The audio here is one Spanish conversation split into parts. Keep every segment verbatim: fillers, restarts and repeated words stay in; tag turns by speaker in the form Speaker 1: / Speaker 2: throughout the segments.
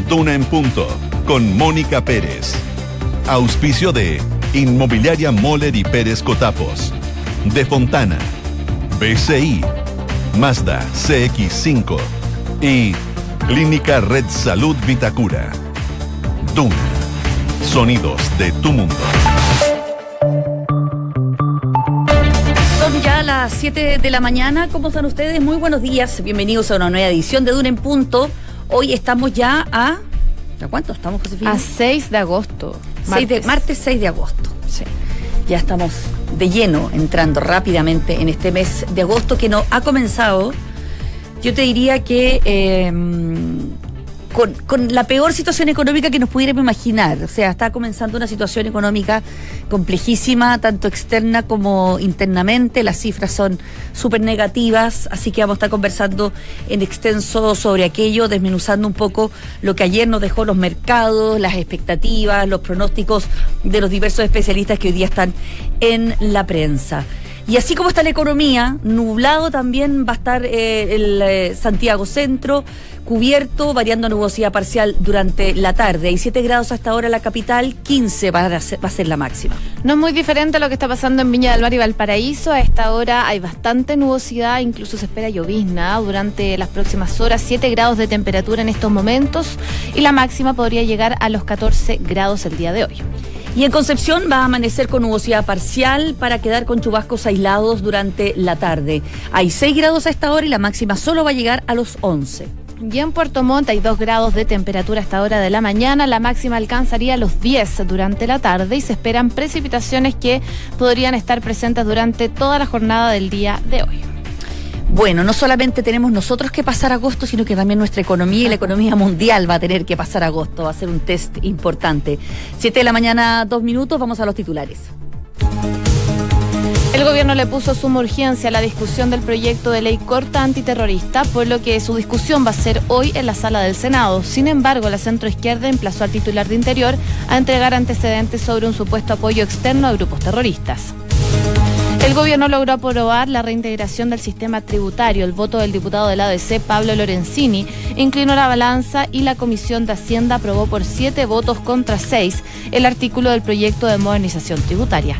Speaker 1: Duna en Punto, con Mónica Pérez. Auspicio de Inmobiliaria Moller y Pérez Cotapos, De Fontana, B C I, Mazda C X cinco y Clínica Red Salud Vitacura. Duna, sonidos de tu mundo.
Speaker 2: Son ya las siete de la mañana. ¿Cómo están ustedes? Muy buenos días. Bienvenidos a una nueva edición de Duna en Punto. Hoy estamos ya a... ¿A cuánto estamos, Josefina?
Speaker 3: A seis de agosto.
Speaker 2: Martes, de, martes seis de agosto.
Speaker 3: Sí.
Speaker 2: Ya estamos de lleno entrando rápidamente en este mes de agosto que no ha comenzado. Yo te diría que eh, con, con la peor situación económica que nos pudiéramos imaginar. O sea, está comenzando una situación económica complejísima, tanto externa como internamente. Las cifras son súper negativas, así que vamos a estar conversando en extenso sobre aquello, desmenuzando un poco lo que ayer nos dejó los mercados, las expectativas, los pronósticos de los diversos especialistas que hoy día están en la prensa. Y así como está la economía, nublado también va a estar eh, el eh, Santiago Centro, cubierto, variando nubosidad parcial durante la tarde. Hay siete grados hasta ahora en la capital, quince va a, ser, va a ser la máxima.
Speaker 3: No es muy diferente a lo que está pasando en Viña del Mar y Valparaíso. A esta hora hay bastante nubosidad, incluso se espera llovizna durante las próximas horas. siete grados de temperatura en estos momentos y la máxima podría llegar a los catorce grados el día de hoy.
Speaker 2: Y en Concepción va a amanecer con nubosidad parcial para quedar con chubascos aislados durante la tarde. Hay seis grados a esta hora y la máxima solo va a llegar a los once.
Speaker 3: Y en Puerto Montt hay dos grados de temperatura a esta hora de la mañana. La máxima alcanzaría los diez durante la tarde y se esperan precipitaciones que podrían estar presentes durante toda la jornada del día de hoy.
Speaker 2: Bueno, no solamente tenemos nosotros que pasar agosto, sino que también nuestra economía y la economía mundial va a tener que pasar agosto. Va a ser un test importante. Siete de la mañana, dos minutos, vamos a los titulares.
Speaker 3: El gobierno le puso suma urgencia a la discusión del proyecto de ley corta antiterrorista, por lo que su discusión va a ser hoy en la sala del Senado. Sin embargo, la centroizquierda emplazó al titular de Interior a entregar antecedentes sobre un supuesto apoyo externo a grupos terroristas. El gobierno logró aprobar la reintegración del sistema tributario. El voto del diputado del A D C, Pablo Lorenzini, inclinó la balanza y la Comisión de Hacienda aprobó por siete votos contra seis el artículo del proyecto de modernización tributaria.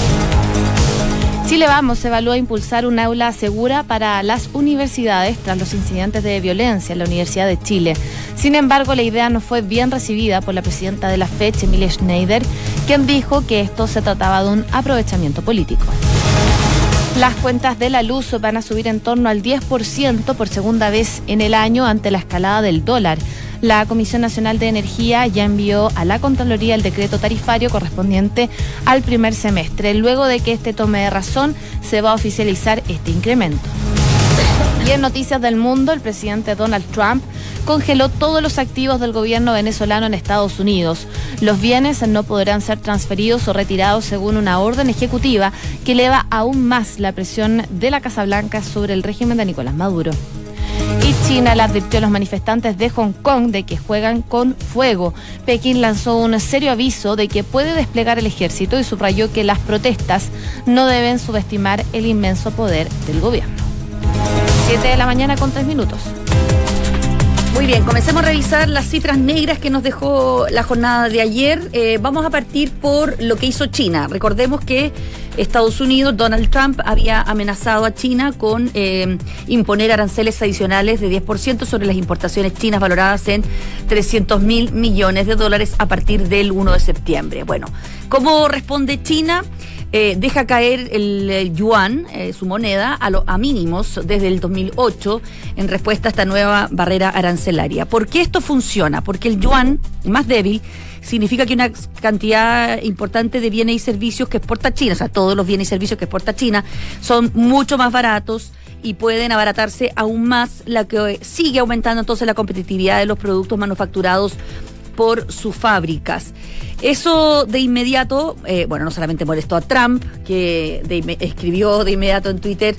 Speaker 3: Chile Vamos evalúa impulsar un aula segura para las universidades tras los incidentes de violencia en la Universidad de Chile. Sin embargo, la idea no fue bien recibida por la presidenta de la FECH, Emilia Schneider, quien dijo que esto se trataba de un aprovechamiento político. Las cuentas de la luz van a subir en torno al diez por ciento por segunda vez en el año ante la escalada del dólar. La Comisión Nacional de Energía ya envió a la Contraloría el decreto tarifario correspondiente al primer semestre. Luego de que este tome de razón, se va a oficializar este incremento. Y en Noticias del Mundo, el presidente Donald Trump congeló todos los activos del gobierno venezolano en Estados Unidos. Los bienes no podrán ser transferidos o retirados según una orden ejecutiva que eleva aún más la presión de la Casa Blanca sobre el régimen de Nicolás Maduro. Y China le advirtió a los manifestantes de Hong Kong de que juegan con fuego. Pekín lanzó un serio aviso de que puede desplegar el ejército y subrayó que las protestas no deben subestimar el inmenso poder del gobierno. siete de la mañana con tres minutos.
Speaker 2: Muy bien, comencemos a revisar las cifras negras que nos dejó la jornada de ayer. Eh, vamos a partir por lo que hizo China. Recordemos que Estados Unidos, Donald Trump, había amenazado a China con eh, imponer aranceles adicionales de diez por ciento sobre las importaciones chinas valoradas en trescientos mil millones de dólares a partir del primero de septiembre. Bueno, ¿cómo responde China? Eh, deja caer el, el yuan, eh, su moneda, a, lo, a mínimos desde el dos mil ocho en respuesta a esta nueva barrera arancelaria. ¿Por qué esto funciona? Porque el yuan más débil significa que una cantidad importante de bienes y servicios que exporta China, o sea, todos los bienes y servicios que exporta China, son mucho más baratos y pueden abaratarse aún más, la que sigue aumentando entonces la competitividad de los productos manufacturados por sus fábricas. Eso de inmediato, eh, bueno, no solamente molestó a Trump, que de, escribió de inmediato en Twitter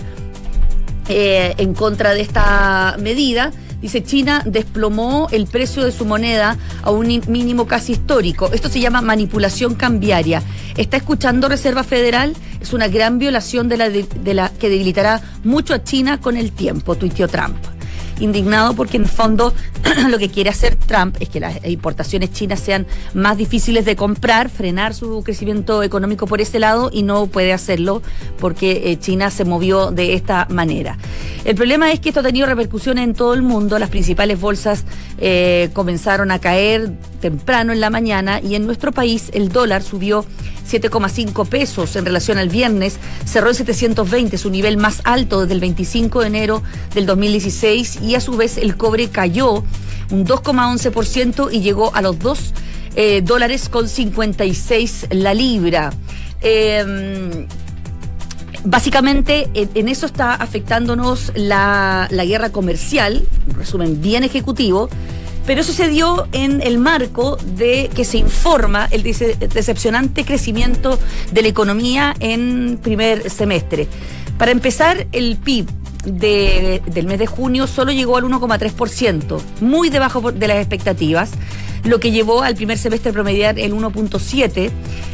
Speaker 2: eh, en contra de esta medida. Dice, China desplomó el precio de su moneda a un mínimo casi histórico. Esto se llama manipulación cambiaria. ¿Está escuchando Reserva Federal? Es una gran violación de la, de, de la que debilitará mucho a China con el tiempo, tuiteó Trump. indignado porque en el fondo lo que quiere hacer Trump es que las importaciones chinas sean más difíciles de comprar, frenar su crecimiento económico por ese lado, y no puede hacerlo porque eh, China se movió de esta manera. El problema es que esto ha tenido repercusiones en todo el mundo. Las principales bolsas eh, comenzaron a caer temprano en la mañana, y en nuestro país el dólar subió siete coma cinco pesos en relación al viernes, cerró en setecientos veinte, su nivel más alto desde el veinticinco de enero del dos mil dieciséis, y a su vez el cobre cayó un dos coma once por ciento y llegó a los dos eh, dólares con cincuenta y seis la libra. Eh, Básicamente, en, en eso está afectándonos la, la guerra comercial, un resumen bien ejecutivo, pero eso se dio en el marco de que se informa el dece- decepcionante crecimiento de la economía en primer semestre. Para empezar, el P I B de, del mes de junio solo llegó al uno coma tres por ciento, muy debajo de las expectativas, lo que llevó al primer semestre a promediar el uno punto siete,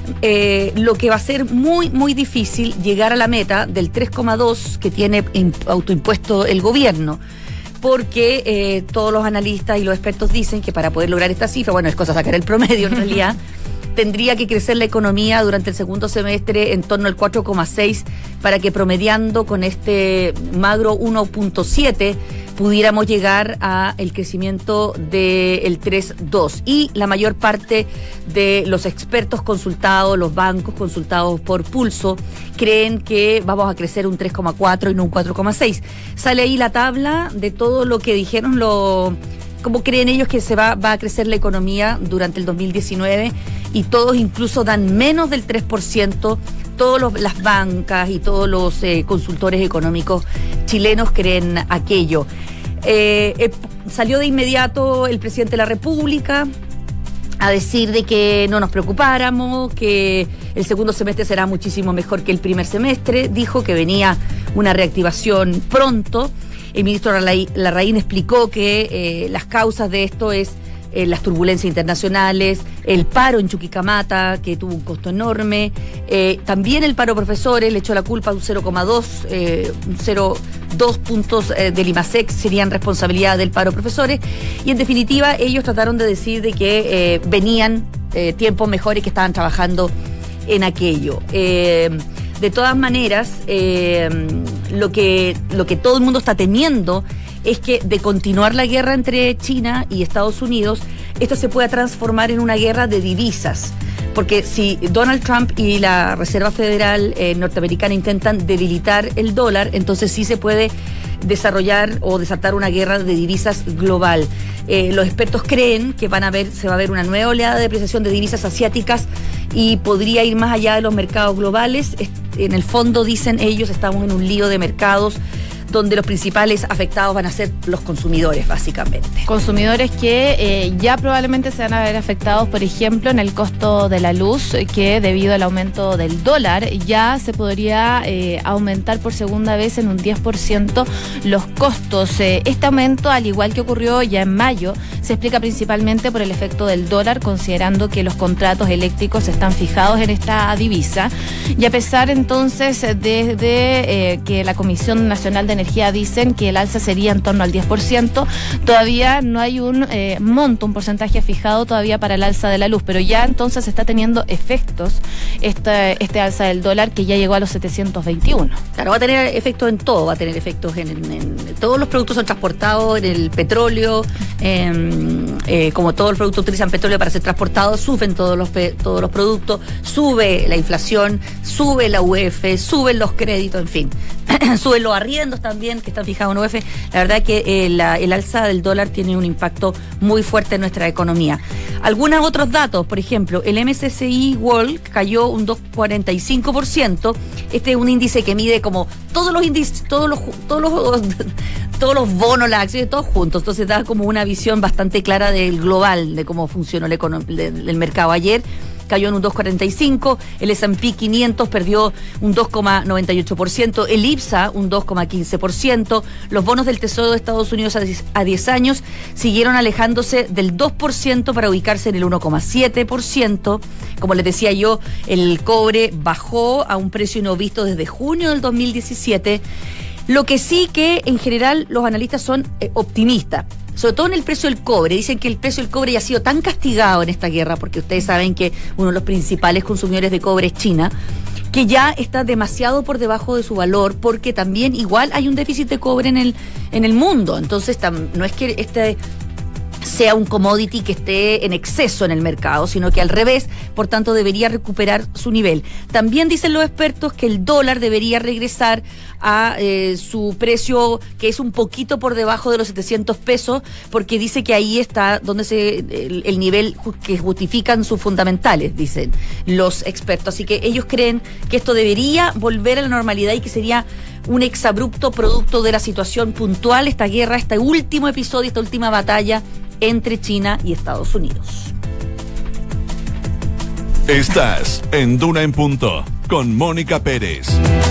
Speaker 2: eh, lo que va a ser muy, muy difícil llegar a la meta del tres coma dos que tiene autoimpuesto el gobierno, porque eh, todos los analistas y los expertos dicen que para poder lograr esta cifra, bueno, es cosa sacar el promedio en realidad, tendría que crecer la economía durante el segundo semestre en torno al cuatro coma seis para que promediando con este magro uno punto siete pudiéramos llegar a el crecimiento del tres coma dos. Y la mayor parte de los expertos consultados, los bancos consultados por Pulso, creen que vamos a crecer un tres coma cuatro y no un cuatro coma seis. Sale ahí la tabla de todo lo que dijeron, lo, cómo creen ellos que se va, va a crecer la economía durante el dos mil diecinueve, y todos incluso dan menos del tres por ciento. Todas las bancas y todos los eh, consultores económicos chilenos creen aquello. Eh, eh, salió de inmediato el presidente de la República a decir de que no nos preocupáramos, que el segundo semestre será muchísimo mejor que el primer semestre. Dijo que venía una reactivación pronto. El ministro Larraín explicó que eh, las causas de esto es Eh, las turbulencias internacionales, el paro en Chuquicamata, que tuvo un costo enorme, eh, también el paro profesores, le echó la culpa a un cero coma dos, eh, un cero coma dos puntos eh, del IMASEC serían responsabilidad del paro profesores, y en definitiva ellos trataron de decir de que eh, venían eh, tiempos mejores, que estaban trabajando en aquello. Eh, de todas maneras, eh, lo que, lo que todo el mundo está temiendo es que de continuar la guerra entre China y Estados Unidos, esto se pueda transformar en una guerra de divisas. Porque si Donald Trump y la Reserva Federal eh, norteamericana intentan debilitar el dólar, entonces sí se puede desarrollar o desatar una guerra de divisas global. Eh, los expertos creen que van a ver, se va a ver una nueva oleada de depreciación de divisas asiáticas y podría ir más allá de los mercados globales. En el fondo, dicen ellos, estamos en un lío de mercados donde los principales afectados van a ser los consumidores, básicamente.
Speaker 3: Consumidores que eh, ya probablemente se van a ver afectados, por ejemplo, en el costo de la luz, que debido al aumento del dólar ya se podría eh, aumentar por segunda vez en un diez por ciento los costos. Eh, este aumento, al igual que ocurrió ya en mayo, se explica principalmente por el efecto del dólar, considerando que los contratos eléctricos están fijados en esta divisa. Y a pesar entonces de, de eh, que la Comisión Nacional de Energía dicen que el alza sería en torno al diez por ciento, todavía no hay un eh, monto, un porcentaje fijado todavía para el alza de la luz, pero ya entonces está teniendo efectos este, este alza del dólar, que ya llegó a los setecientos veintiuno.
Speaker 2: Claro, va a tener efectos en todo, va a tener efectos en, en, en todos los productos son transportados, en el petróleo, en, eh, como todos los productos utilizan petróleo para ser transportados, suben todos los, todos los productos, sube la inflación, sube la U E F, suben los créditos, en fin, suben los arriendos también, que están fijados en U E F. La verdad que eh, la, el alza del dólar tiene un impacto muy fuerte en nuestra economía. Algunos otros datos, por ejemplo, el M S C I World cayó un dos coma cuarenta y cinco por ciento. Este es un índice que mide como todos los índices, todos los, todos los, todos los bonos, las acciones, todos juntos. Entonces da como una visión bastante clara del global, de cómo funcionó el, econom- el mercado. Ayer cayó en un dos coma cuarenta y cinco, el S and P quinientos perdió un dos coma noventa y ocho por ciento, el I P S A un dos coma quince por ciento, los bonos del Tesoro de Estados Unidos a diez años siguieron alejándose del dos por ciento para ubicarse en el uno coma siete por ciento. Como les decía yo, el cobre bajó a un precio no visto desde junio del dos mil diecisiete. Lo que sí que en general los analistas son eh, optimistas, sobre todo en el precio del cobre. Dicen que el precio del cobre ya ha sido tan castigado en esta guerra, porque ustedes saben que uno de los principales consumidores de cobre es China, que ya está demasiado por debajo de su valor, porque también igual hay un déficit de cobre en el, en el mundo. Entonces tam, no es que este sea un commodity que esté en exceso en el mercado, sino que al revés, por tanto debería recuperar su nivel. También dicen los expertos que el dólar debería regresar a eh, su precio, que es un poquito por debajo de los setecientos pesos, porque dice que ahí está donde se el, el nivel que justifican sus fundamentales, dicen los expertos. Así que ellos creen que esto debería volver a la normalidad y que sería un exabrupto producto de la situación puntual, esta guerra, este último episodio, esta última batalla entre China y Estados Unidos.
Speaker 1: Estás en Duna en Punto con Mónica Pérez.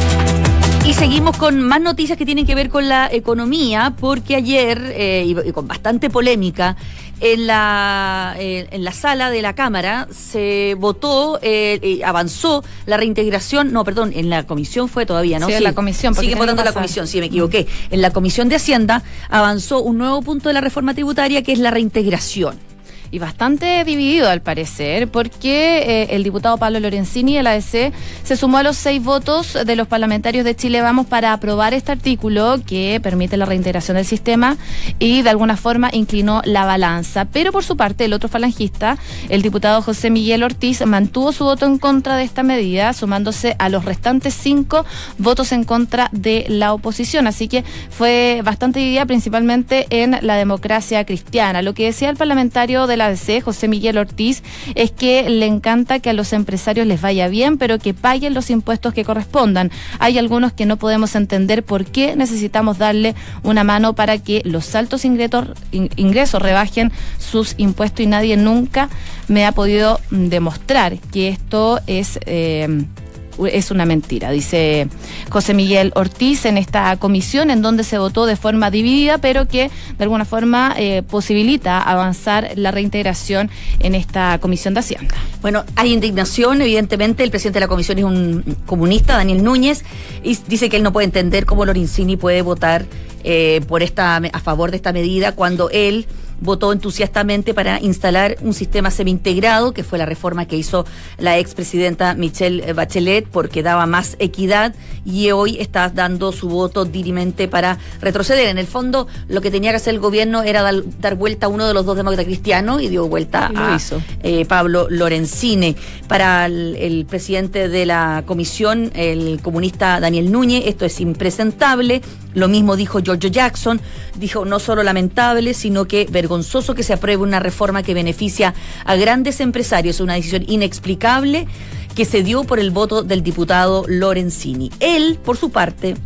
Speaker 2: Y seguimos con más noticias que tienen que ver con la economía, porque ayer, eh, y, y con bastante polémica, en la, eh, en la sala de la Cámara se votó, eh, eh, avanzó la reintegración, no, perdón, en la comisión fue todavía, ¿no?
Speaker 3: Sí,
Speaker 2: sí
Speaker 3: en la comisión.
Speaker 2: Sigue votando la comisión, sí, me equivoqué. En la Comisión de Hacienda avanzó un nuevo punto de la reforma tributaria, que es la reintegración.
Speaker 3: Y bastante dividido al parecer, porque eh, el diputado Pablo Lorenzini, el A D C, se sumó a los seis votos de los parlamentarios de Chile Vamos para aprobar este artículo que permite la reintegración del sistema y de alguna forma inclinó la balanza. Pero por su parte, el otro falangista, el diputado José Miguel Ortiz, mantuvo su voto en contra de esta medida, sumándose a los restantes cinco votos en contra de la oposición. Así que fue bastante dividida, principalmente en la democracia cristiana. Lo que decía el parlamentario de la A D C, José Miguel Ortiz, es que le encanta que a los empresarios les vaya bien, pero que paguen los impuestos que correspondan. Hay algunos que no podemos entender por qué necesitamos darle una mano para que los altos ingresos, ingresos rebajen sus impuestos, y nadie nunca me ha podido demostrar que esto es... Eh, es una mentira, dice José Miguel Ortiz en esta comisión, en donde se votó de forma dividida, pero que de alguna forma eh, posibilita avanzar la reintegración en esta comisión de Hacienda.
Speaker 2: Bueno, hay indignación, evidentemente. El presidente de la comisión es un comunista, Daniel Núñez, y dice que él no puede entender cómo Lorenzini puede votar eh, por esta a favor de esta medida cuando él votó entusiastamente para instalar un sistema semi-integrado, que fue la reforma que hizo la expresidenta Michelle Bachelet, porque daba más equidad, y hoy está dando su voto dirimente para retroceder. En el fondo, lo que tenía que hacer el gobierno era dar, dar vuelta a uno de los dos demócratas cristianos, y dio vuelta y a eh, Pablo Lorenzini. Para el, el presidente de la comisión, el comunista Daniel Núñez, esto es impresentable. Lo mismo dijo Giorgio Jackson, dijo no solo lamentable, sino que vergonzoso que se apruebe una reforma que beneficia a grandes empresarios, una decisión inexplicable que se dio por el voto del diputado Lorenzini. Él, por su parte,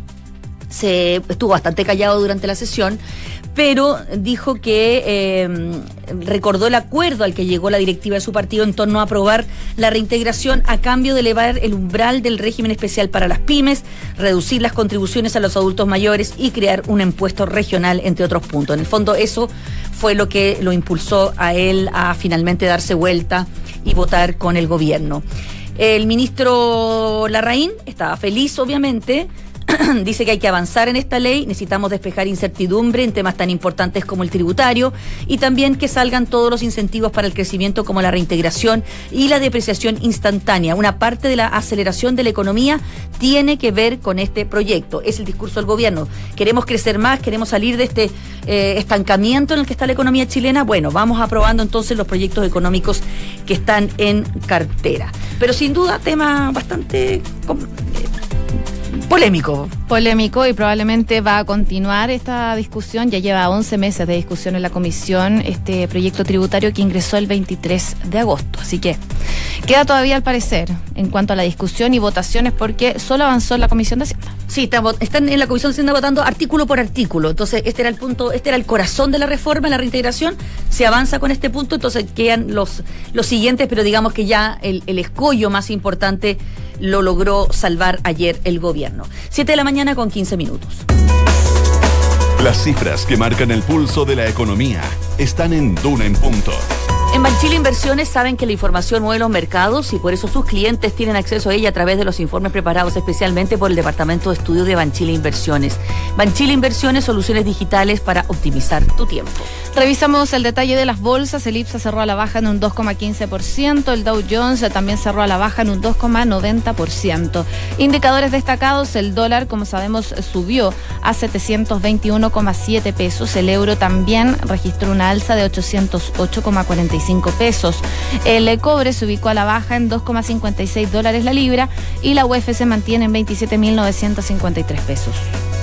Speaker 2: se estuvo bastante callado durante la sesión, pero dijo que eh, recordó el acuerdo al que llegó la directiva de su partido en torno a aprobar la reintegración a cambio de elevar el umbral del régimen especial para las pymes, reducir las contribuciones a los adultos mayores y crear un impuesto regional, entre otros puntos. En el fondo, eso fue lo que lo impulsó a él a finalmente darse vuelta y votar con el gobierno. El ministro Larraín estaba feliz, obviamente. Dice que hay que avanzar en esta ley, necesitamos despejar incertidumbre en temas tan importantes como el tributario, y también que salgan todos los incentivos para el crecimiento, como la reintegración y la depreciación instantánea. Una parte de la aceleración de la economía tiene que ver con este proyecto. Es el discurso del gobierno. Queremos crecer más, queremos salir de este eh, estancamiento en el que está la economía chilena. Bueno, vamos aprobando entonces los proyectos económicos que están en cartera. Pero sin duda, tema bastante polémico.
Speaker 3: Polémico, y probablemente va a continuar esta discusión. Ya lleva once meses de discusión en la comisión este proyecto tributario que ingresó el veintitrés de agosto. Así que queda todavía al parecer en cuanto a la discusión y votaciones, porque solo avanzó en la comisión de Hacienda.
Speaker 2: Sí, están en la comisión de Hacienda votando artículo por artículo. Entonces, este era el punto, este era el corazón de la reforma, la reintegración. Se avanza con este punto, entonces quedan los, los siguientes, pero digamos que ya el, el escollo más importante lo logró salvar ayer el gobierno. Siete de la mañana con quince minutos.
Speaker 1: Las cifras que marcan el pulso de la economía están en Duna en Punto.
Speaker 2: En Banchile Inversiones saben que la información mueve los mercados y por eso sus clientes tienen acceso a ella a través de los informes preparados especialmente por el Departamento de Estudio de Banchile Inversiones. Banchile Inversiones, soluciones digitales para optimizar tu tiempo.
Speaker 3: Revisamos el detalle de las bolsas. El IPSA cerró a la baja en un dos coma quince por ciento. El Dow Jones también cerró a la baja en un dos coma noventa por ciento. Indicadores destacados: el dólar, como sabemos, subió a setecientos veintiuno coma siete pesos. El euro también registró una alza de ochocientos ocho coma cuarenta y cinco pesos. El cobre se ubicó a la baja en dos coma cincuenta y seis dólares la libra y la U F se mantiene en veintisiete mil novecientos cincuenta y tres pesos.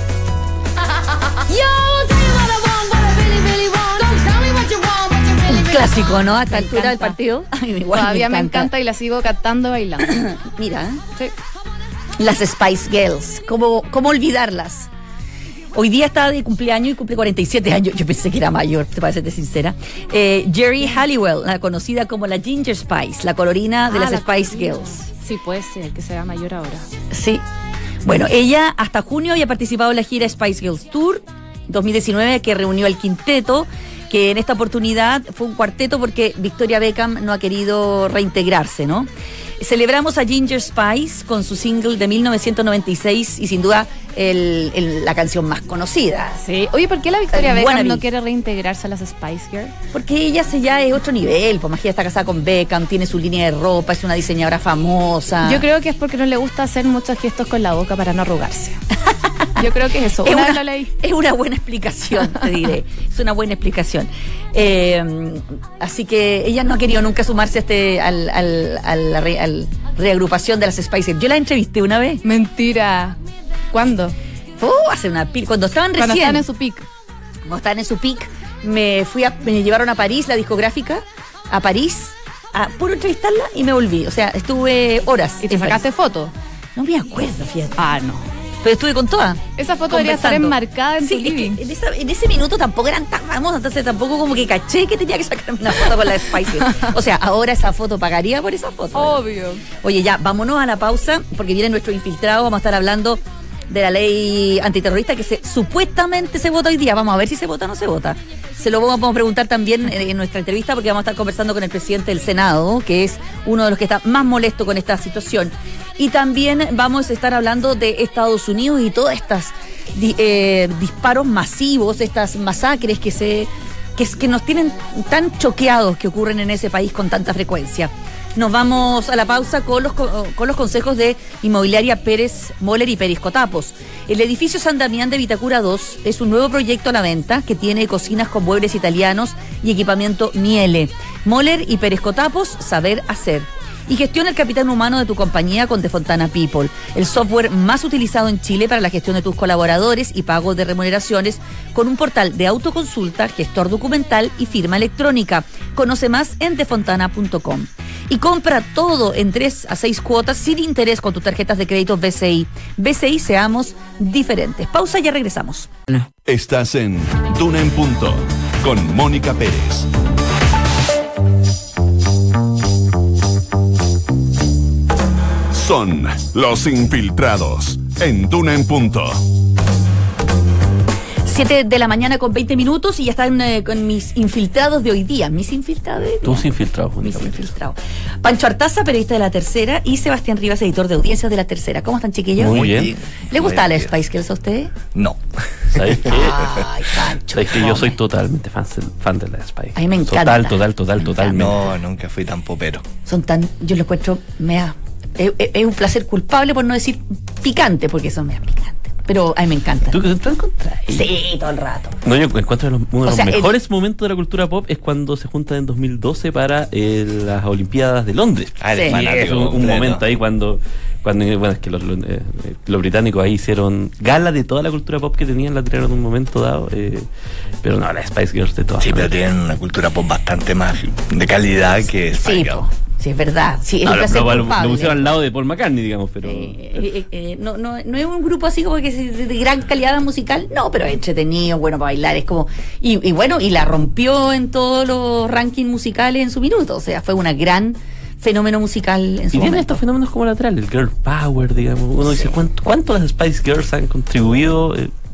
Speaker 2: Un clásico, ¿no? A esta altura del partido.
Speaker 3: Ay, igual Todavía me encanta. me encanta y la sigo cantando, bailando.
Speaker 2: Mira, sí. Las Spice Girls, ¿cómo, cómo olvidarlas? Hoy día está de cumpleaños y cumple cuarenta y siete años. Yo pensé que era mayor, te parece de sincera. Eh, Jerry Halliwell, la conocida como la Ginger Spice, la colorina de ah, las la Spice colorina. Girls.
Speaker 3: Sí, puede ser que sea mayor ahora.
Speaker 2: Sí. Bueno, ella hasta junio había participado en la gira Spice Girls Tour dos mil diecinueve, que reunió al quinteto, que en esta oportunidad fue un cuarteto porque Victoria Beckham no ha querido reintegrarse, ¿no? Celebramos a Ginger Spice con su single de mil novecientos noventa y seis y sin duda el, el, la canción más conocida.
Speaker 3: Sí. Oye, ¿por qué la Victoria Beckham Wannabe no quiere reintegrarse a las Spice Girls?
Speaker 2: Porque ella se ya es otro nivel, pues Magia está casada con Beckham, tiene su línea de ropa, es una diseñadora famosa.
Speaker 3: Yo creo que es porque no le gusta hacer muchos gestos con la boca para no arrugarse. Yo creo que es eso.
Speaker 2: Es
Speaker 3: una,
Speaker 2: una,
Speaker 3: lo leí.
Speaker 2: Es una buena explicación, te diré. Es una buena explicación. Eh, así que ella no ha querido nunca sumarse a este, al, al, al, al, al reagrupación de las Spice Girls. Yo la entrevisté una vez.
Speaker 3: Mentira. ¿Cuándo?
Speaker 2: Oh, hace una pic. Cuando estaban recién.
Speaker 3: Cuando estaban en su pic.
Speaker 2: Cuando estaban en su pic, me fui a, me llevaron a París, la discográfica, a París, a puro entrevistarla y me volví. O sea, estuve horas.
Speaker 3: ¿Y te sacaste foto?
Speaker 2: No me acuerdo, fíjate.
Speaker 3: Ah, no.
Speaker 2: Pero estuve con todas.
Speaker 3: Esa foto debería estar enmarcada en
Speaker 2: sí,
Speaker 3: tu living.
Speaker 2: En, esa, en ese minuto tampoco eran tan famosas, entonces tampoco como que caché que tenía que sacarme una foto con la Spice Girls. O sea, ahora esa foto pagaría por esa foto.
Speaker 3: Obvio.
Speaker 2: ¿Verdad? Oye, ya, vámonos a la pausa, porque viene nuestro infiltrado, vamos a estar hablando de la ley antiterrorista que se, supuestamente se vota hoy día. Vamos a ver si se vota o no se vota. Se lo vamos a preguntar también en, en nuestra entrevista, porque vamos a estar conversando con el presidente del Senado, que es uno de los que está más molesto con esta situación. Y también vamos a estar hablando de Estados Unidos y todas estas eh, disparos masivos, estas masacres que se que, que nos tienen tan choqueados, que ocurren en ese país con tanta frecuencia. Nos vamos a la pausa con los, con los consejos de Inmobiliaria Pérez Moller y Pérez Cotapos. El edificio San Damián de Vitacura dos es un nuevo proyecto a la venta que tiene cocinas con muebles italianos y equipamiento Miele. Moller y Pérez Cotapos, saber hacer. Y gestiona el capital humano de tu compañía con De Fontana People, el software más utilizado en Chile para la gestión de tus colaboradores y pago de remuneraciones, con un portal de autoconsulta, gestor documental y firma electrónica. Conoce más en defontana punto com. Y compra todo en tres a seis cuotas sin interés con tus tarjetas de crédito B C I. B C I, seamos diferentes. Pausa y ya regresamos.
Speaker 1: Estás en Duna en Punto con Mónica Pérez. Son los infiltrados en Duna en Punto.
Speaker 2: siete de la mañana con veinte minutos y ya están eh, con mis infiltrados de hoy día. Mis infiltrados de hoy día.
Speaker 4: Tus infiltrados.
Speaker 2: Mis infiltrados. Pancho Artaza, periodista de La Tercera, y Sebastián Rivas, editor de audiencias de La Tercera. ¿Cómo están, chiquillos?
Speaker 4: Muy bien.
Speaker 2: ¿Le gusta la Spice Girls a ustedes?
Speaker 5: No.
Speaker 4: ¿Sabes qué?
Speaker 2: Ay, Pancho.
Speaker 4: ¿Sabes que yo soy totalmente fan, fan de la Spice?
Speaker 2: A mí me encanta.
Speaker 4: Total, total, total, totalmente.
Speaker 5: No, nunca fui tan popero.
Speaker 2: Son tan, yo lo encuentro, mea, es, es un placer culpable, por no decir picante, porque son mea picantes. Pero a mí me encanta.
Speaker 4: ¿Tú te encontrás?
Speaker 2: Sí, todo el rato.
Speaker 4: No, yo encuentro los, uno de los
Speaker 2: sea,
Speaker 4: mejores
Speaker 2: el...
Speaker 4: momentos de la cultura pop es cuando se juntan en dos mil doce para eh, las Olimpiadas de Londres.
Speaker 5: Ah,
Speaker 2: sí.
Speaker 4: Sí, es un, un momento ahí cuando, cuando bueno, es que los, los, eh, los británicos ahí hicieron gala de toda la cultura pop que tenían, la tiraron en un momento dado. Eh, pero no, la Spice Girls de todas
Speaker 5: Sí,
Speaker 4: maneras.
Speaker 5: pero tienen una cultura pop bastante más de calidad que Spice
Speaker 2: Sí,
Speaker 5: Girls.
Speaker 2: po. Sí, es verdad. Sí, es
Speaker 4: No,
Speaker 2: un
Speaker 4: lo,
Speaker 2: placer
Speaker 4: lo, lo,
Speaker 2: culpable.
Speaker 4: lo pusieron al lado de Paul McCartney, digamos, pero...
Speaker 2: Eh, eh, eh, no, no, no es un grupo así como que de, de gran calidad musical, no, pero es entretenido, bueno para bailar, es como... Y, y bueno, y la rompió en todos los rankings musicales en su minuto, o sea, fue una gran fenómeno musical en su
Speaker 4: Y tiene
Speaker 2: momento.
Speaker 4: estos fenómenos como lateral, el girl power, digamos. Uno
Speaker 2: Sí.
Speaker 4: dice, ¿cuánto, ¿cuánto las Spice Girls han contribuido? Eh,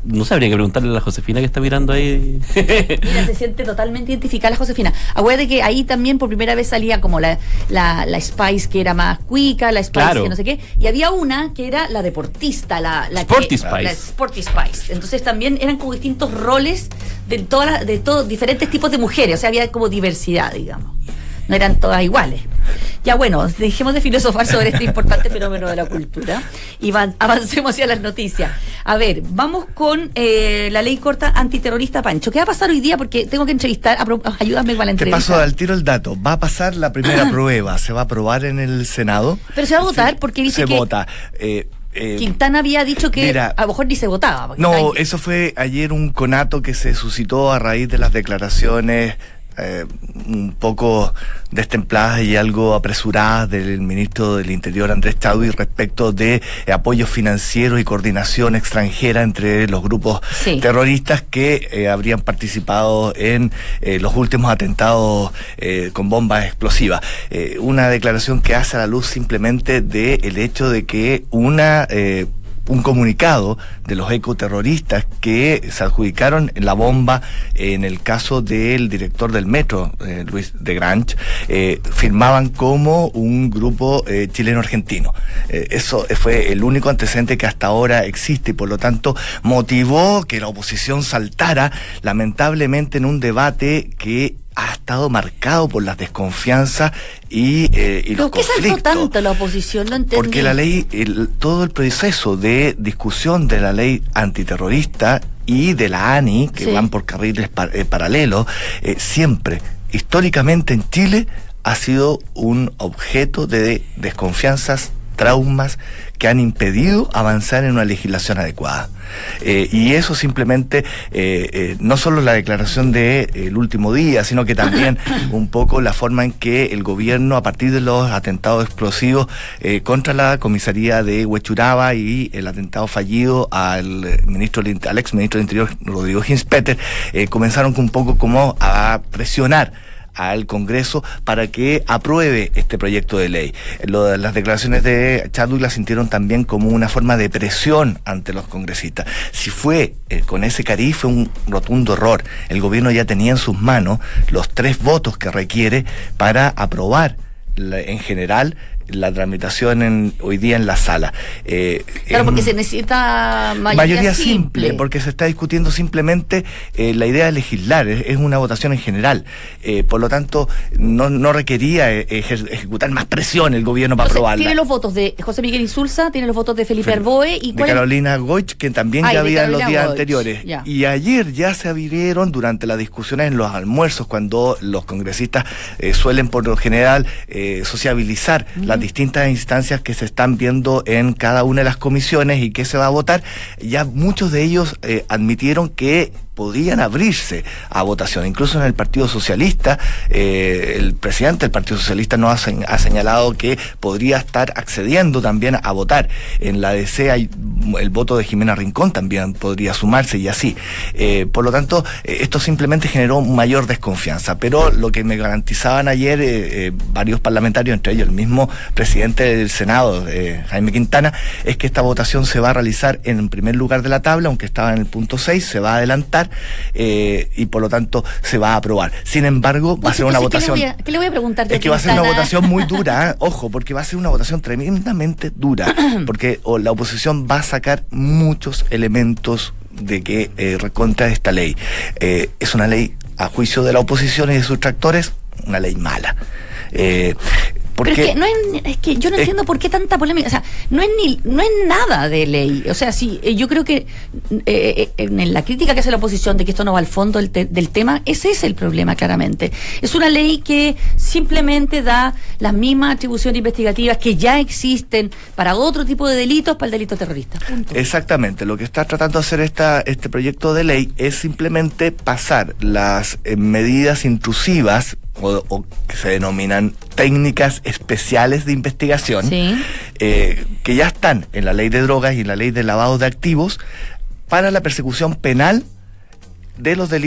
Speaker 4: no sé, habría que preguntarle a la Josefina que está mirando ahí.
Speaker 2: Mira, se siente totalmente identificada la Josefina. Acuérdate que ahí también por primera vez salía como la, la, la Spice que era más cuica, la Spice
Speaker 4: Claro.
Speaker 2: que no sé qué, y había una que era la deportista, la, la
Speaker 4: Sporty
Speaker 2: que,
Speaker 4: Spice.
Speaker 2: la Sporty Spice. Entonces también eran como distintos roles de todas las- de todos diferentes tipos de mujeres, o sea, había como diversidad, digamos. No eran todas iguales. Ya bueno, dejemos de filosofar sobre este importante fenómeno de la cultura y van, avancemos hacia las noticias. A ver, vamos con eh, la ley corta antiterrorista, Pancho. ¿Qué va a pasar hoy día? Porque tengo que entrevistar, a pro- ayúdame con la
Speaker 5: Te
Speaker 2: entrevista.
Speaker 5: paso al tiro el dato. Va a pasar la primera prueba. Se va a aprobar en el Senado.
Speaker 2: Pero se va a votar porque dice
Speaker 5: se
Speaker 2: que
Speaker 5: vota. Eh, eh,
Speaker 2: Quintana había dicho que
Speaker 5: mira,
Speaker 2: a lo mejor ni se votaba. porque
Speaker 5: No,
Speaker 2: está-
Speaker 5: eso fue ayer un conato que se suscitó a raíz de las declaraciones eh, un poco destempladas y algo apresuradas del ministro del Interior, Andrés Chadwick, respecto de eh, apoyo financiero y coordinación extranjera entre los grupos
Speaker 2: Sí.
Speaker 5: terroristas que eh, habrían participado en eh, los últimos atentados eh, con bombas explosivas. Eh, una declaración que hace a la luz simplemente del hecho de que una... Eh, un comunicado de los ecoterroristas que se adjudicaron la bomba en el caso del director del metro, eh, Luis de Grange, eh, firmaban como un grupo eh, chileno-argentino. Eh, eso fue el único antecedente que hasta ahora existe y por lo tanto motivó que la oposición saltara, lamentablemente, en un debate que ha estado marcado por las desconfianzas y, eh, y los
Speaker 2: ¿Pero qué saltó
Speaker 5: conflictos.
Speaker 2: tanto la oposición? No entendí.
Speaker 5: Porque la ley, el- todo el proceso de discusión de la ley antiterrorista y de la A N I, que
Speaker 2: Sí.
Speaker 5: van por carriles pa- eh, paralelos, eh, siempre, históricamente en Chile, ha sido un objeto de desconfianzas, traumas que han impedido avanzar en una legislación adecuada. Eh, y eso simplemente, eh, eh, no solo la declaración del de, el último día, sino que también un poco la forma en que el gobierno, a partir de los atentados explosivos eh, contra la comisaría de Huechuraba y el atentado fallido al eh, ministro del In- al ex ministro del Interior, Rodrigo Hinspeter, eh, comenzaron un poco como a presionar al Congreso para que apruebe este proyecto de ley. Lo, las declaraciones de Chadwick las sintieron también como una forma de presión ante los congresistas. Si fue eh, con ese cariz, fue un rotundo error. El gobierno ya tenía en sus manos los tres votos que requiere para aprobar la, en general la tramitación en, hoy día en la sala. Eh,
Speaker 2: Claro, porque
Speaker 5: em,
Speaker 2: se necesita mayoría,
Speaker 5: Mayoría
Speaker 2: simple.
Speaker 5: simple, porque se está discutiendo simplemente eh, la idea de legislar, es, es una votación en general. Eh, por lo tanto, no, no requería eh, ejer- ejecutar más presión el gobierno para
Speaker 2: Entonces,
Speaker 5: aprobarla.
Speaker 2: tiene los votos de José Miguel Insulza, tiene los votos de Felipe
Speaker 5: Fel-
Speaker 2: Arboe y
Speaker 5: de
Speaker 2: ¿cuál es?
Speaker 5: Carolina Goich, que también
Speaker 2: Ay,
Speaker 5: ya
Speaker 2: de
Speaker 5: había en los
Speaker 2: Carolina
Speaker 5: días
Speaker 2: Goich,
Speaker 5: anteriores.
Speaker 2: ya.
Speaker 5: Y ayer ya se abrieron durante las discusiones en los almuerzos, cuando los congresistas eh, suelen por lo general eh, sociabilizar uh-huh. las distintas instancias que se están viendo en cada una de las comisiones y que se va a votar. Ya muchos de ellos eh, admitieron que podían abrirse a votación. Incluso en el Partido Socialista, eh, el presidente del Partido Socialista nos ha, se- ha señalado que podría estar accediendo también a votar. En la D C hay el voto de Jimena Rincón también podría sumarse y así. Eh, por lo tanto, eh, esto simplemente generó mayor desconfianza. Pero lo que me garantizaban ayer eh, eh, varios parlamentarios, entre ellos el mismo presidente del Senado, eh, Jaime Quintana, es que esta votación se va a realizar en primer lugar de la tabla, aunque estaba en el punto seis, se va a adelantar eh, y por lo tanto se va a aprobar. Sin embargo, va a ser una
Speaker 2: Entonces,
Speaker 5: votación...
Speaker 2: ¿qué le voy a, qué le voy a preguntar?
Speaker 5: Es que va a ser una votación muy dura, ¿eh? Ojo, porque va a ser una votación tremendamente dura, porque o, la oposición va a sacar muchos elementos de que eh, contra esta ley. Eh, es una ley, a juicio de la oposición y de sus tractores, una ley mala. Eh, porque
Speaker 2: Pero es que, no es, es que yo no
Speaker 5: es-
Speaker 2: entiendo por qué tanta polémica. O sea, no es ni no es nada de ley. O sea, sí, eh, yo creo que eh, eh, en la crítica que hace la oposición de que esto no va al fondo del, te- del tema, ese es el problema, claramente. Es una ley que simplemente da las mismas atribuciones investigativas que ya existen para otro tipo de delitos, para el delito terrorista. Punto.
Speaker 5: Exactamente, lo que está tratando de hacer esta, este proyecto de ley es simplemente pasar las eh, medidas intrusivas o, o que se denominan técnicas especiales de investigación,
Speaker 2: Sí.
Speaker 5: eh, que ya están en la ley de drogas y en la ley de lavado de activos para la persecución penal de los delitos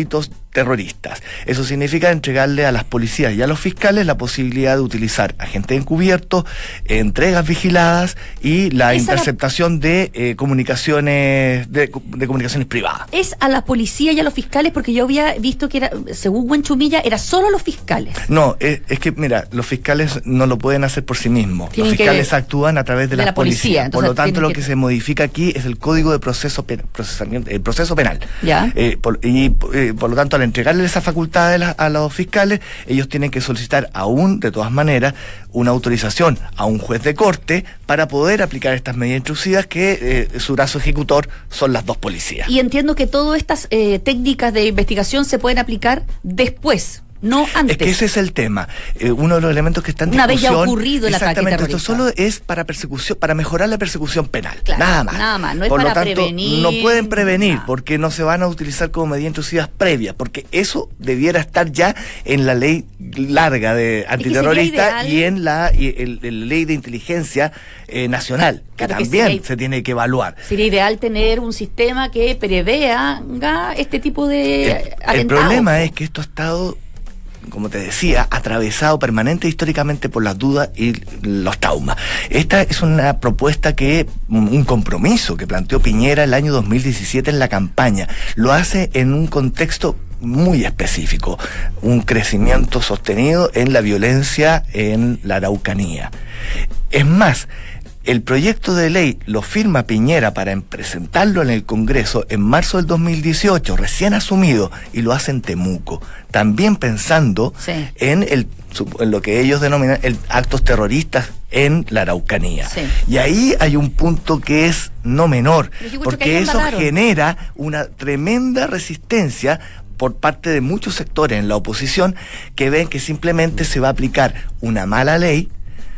Speaker 5: terroristas. Eso significa entregarle a las policías y a los fiscales la posibilidad de utilizar agentes encubiertos, entregas vigiladas y la
Speaker 2: Esa
Speaker 5: interceptación la... de eh, comunicaciones de, de comunicaciones privadas.
Speaker 2: Es a la policía y a los fiscales, porque yo había visto que era, según Buen Chumilla, era solo a los fiscales.
Speaker 5: No, es, es que mira, los fiscales no lo pueden hacer por sí mismos.
Speaker 2: Tienen
Speaker 5: los fiscales
Speaker 2: que,
Speaker 5: actúan a través de, de la policía.
Speaker 2: policía.
Speaker 5: Por lo tanto, lo que,
Speaker 2: que
Speaker 5: se modifica aquí es el Código de Proceso Procesamiento, el proceso penal.
Speaker 2: Ya.
Speaker 5: Eh, por, y eh, por lo tanto, al entregarle esa facultad a, la, a los fiscales, ellos tienen que solicitar aún, de todas maneras, una autorización a un juez de corte para poder aplicar estas medidas intrusivas que eh, su brazo ejecutor son las dos policías.
Speaker 2: Y entiendo que todas estas eh, técnicas de investigación se pueden aplicar después, no antes.
Speaker 5: Es que ese es el tema. Eh, uno de los elementos que están en
Speaker 2: Una
Speaker 5: discusión.
Speaker 2: vez ya ocurrido el ataque
Speaker 5: exactamente,
Speaker 2: terrorista.
Speaker 5: Esto solo es para persecución, para mejorar la persecución penal.
Speaker 2: Claro,
Speaker 5: nada más.
Speaker 2: Nada más. No es
Speaker 5: Por
Speaker 2: para
Speaker 5: lo tanto,
Speaker 2: prevenir.
Speaker 5: no pueden prevenir
Speaker 2: nada.
Speaker 5: porque no se van a utilizar como medidas intrusivas previas, porque eso debiera estar ya en la ley larga de antiterrorista
Speaker 2: ideal...
Speaker 5: y en la, y el, el ley de inteligencia eh, nacional, que
Speaker 2: Claro que
Speaker 5: también
Speaker 2: sería,
Speaker 5: se tiene que evaluar.
Speaker 2: Sería ideal tener un sistema que prevea este tipo de
Speaker 5: El,
Speaker 2: atentados.
Speaker 5: el problema es que esto ha estado, como te decía, atravesado permanente históricamente por las dudas y los traumas. Esta es una propuesta que, un compromiso que planteó Piñera el año dos mil diecisiete en la campaña. Lo hace en un contexto muy específico, un crecimiento sostenido en la violencia en la Araucanía. Es más, el proyecto de ley lo firma Piñera para presentarlo en el Congreso en marzo del dos mil dieciocho, recién asumido, y lo hace en Temuco, también pensando
Speaker 2: sí.
Speaker 5: en, el, en lo que ellos denominan el, actos terroristas en la Araucanía.
Speaker 2: Sí.
Speaker 5: Y ahí hay un punto que es no menor, porque eso
Speaker 2: embalaron.
Speaker 5: genera una tremenda resistencia por parte de muchos sectores en la oposición que ven que simplemente se va a aplicar una mala ley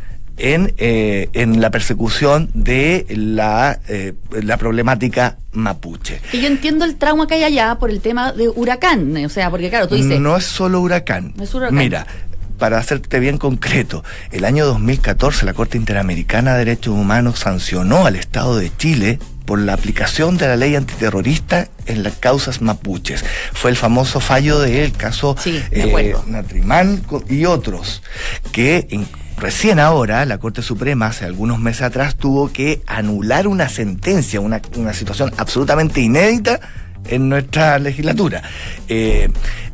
Speaker 5: en, eh, en la persecución de la, eh, la problemática mapuche.
Speaker 2: Y yo entiendo el trauma que hay allá por el tema de huracán, o sea, porque claro, tú dices...
Speaker 5: No es solo huracán.
Speaker 2: No es huracán.
Speaker 5: Mira, para hacerte bien concreto, el año dos mil catorce la Corte Interamericana de Derechos Humanos sancionó al Estado de Chile por la aplicación de la ley antiterrorista en las causas mapuches. Fue el famoso fallo del caso
Speaker 2: sí, eh,
Speaker 5: Natrimán y otros, que en, recién ahora la Corte Suprema, hace algunos meses atrás, tuvo que anular una sentencia, una, una situación absolutamente inédita en nuestra legislatura. Eh,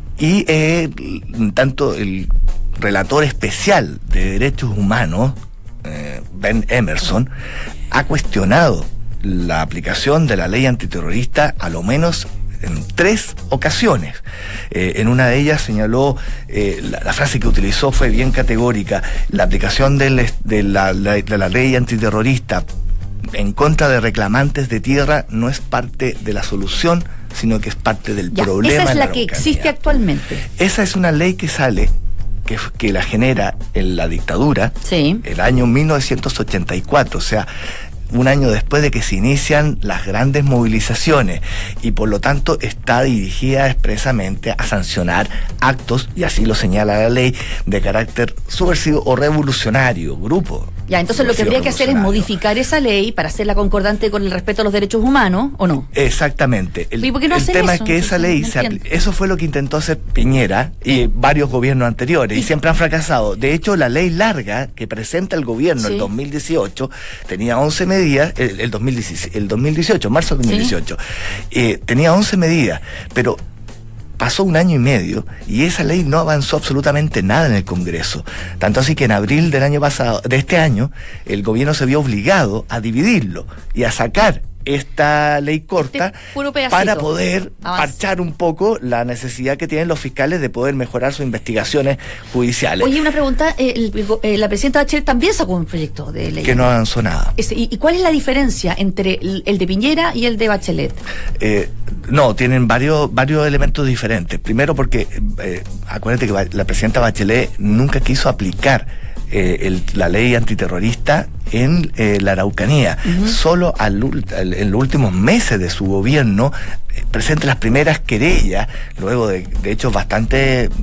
Speaker 5: y eh, tanto el relator especial de derechos humanos, eh, Ben Emerson, ha cuestionado la aplicación de la ley antiterrorista a lo menos en tres ocasiones. Eh, en una de ellas señaló, eh, la, la frase que utilizó fue bien categórica: la aplicación de la, de la, la, de la ley antiterrorista en contra de reclamantes de tierra no es parte de la solución, sino que es parte del
Speaker 2: ya,
Speaker 5: problema.
Speaker 2: Esa es la,
Speaker 5: la
Speaker 2: que existe actualmente.
Speaker 5: Esa es una ley que sale, que, que la genera en la dictadura,
Speaker 2: sí.
Speaker 5: el año mil novecientos ochenta y cuatro, o sea, un año después de que se inician las grandes movilizaciones, y por lo tanto está dirigida expresamente a sancionar actos, y así lo señala la ley, de carácter subversivo o revolucionario, grupo.
Speaker 2: Ya, entonces lo que habría que hacer es modificar esa ley para hacerla concordante con el respeto a los derechos humanos, ¿o no?
Speaker 5: Exactamente. El,
Speaker 2: ¿Y por qué no
Speaker 5: el
Speaker 2: hacen
Speaker 5: tema
Speaker 2: eso?
Speaker 5: es que esa
Speaker 2: Entonces,
Speaker 5: ley,
Speaker 2: no
Speaker 5: se
Speaker 2: entiendo.
Speaker 5: eso fue lo que intentó hacer Piñera y varios gobiernos anteriores, y, y siempre han fracasado. De hecho, la ley larga que presenta el gobierno sí. el dos mil dieciocho tenía once medidas, el, el, dos mil dieciocho, el dos mil dieciocho, marzo del dos mil dieciocho, sí. eh, tenía once medidas, pero pasó un año y medio y esa ley no avanzó absolutamente nada en el Congreso. Tanto así que en abril del año pasado, de este año, el gobierno se vio obligado a dividirlo y a sacar esta ley corta
Speaker 2: este
Speaker 5: para poder
Speaker 2: Avanza.
Speaker 5: parchar un poco la necesidad que tienen los fiscales de poder mejorar sus investigaciones judiciales.
Speaker 2: Oye, una pregunta, eh, el, el, la presidenta Bachelet también sacó un proyecto de ley.
Speaker 5: Que no avanzó nada.
Speaker 2: Ese, y, ¿Y cuál es la diferencia entre el, el de Piñera y el de Bachelet?
Speaker 5: Eh, no, tienen varios varios elementos diferentes. Primero porque, eh, acuérdate que la presidenta Bachelet nunca quiso aplicar eh, el, la ley antiterrorista en eh, la Araucanía. Uh-huh. Solo al, al, en los últimos meses de su gobierno eh, presenta las primeras querellas, luego de, de hechos bastante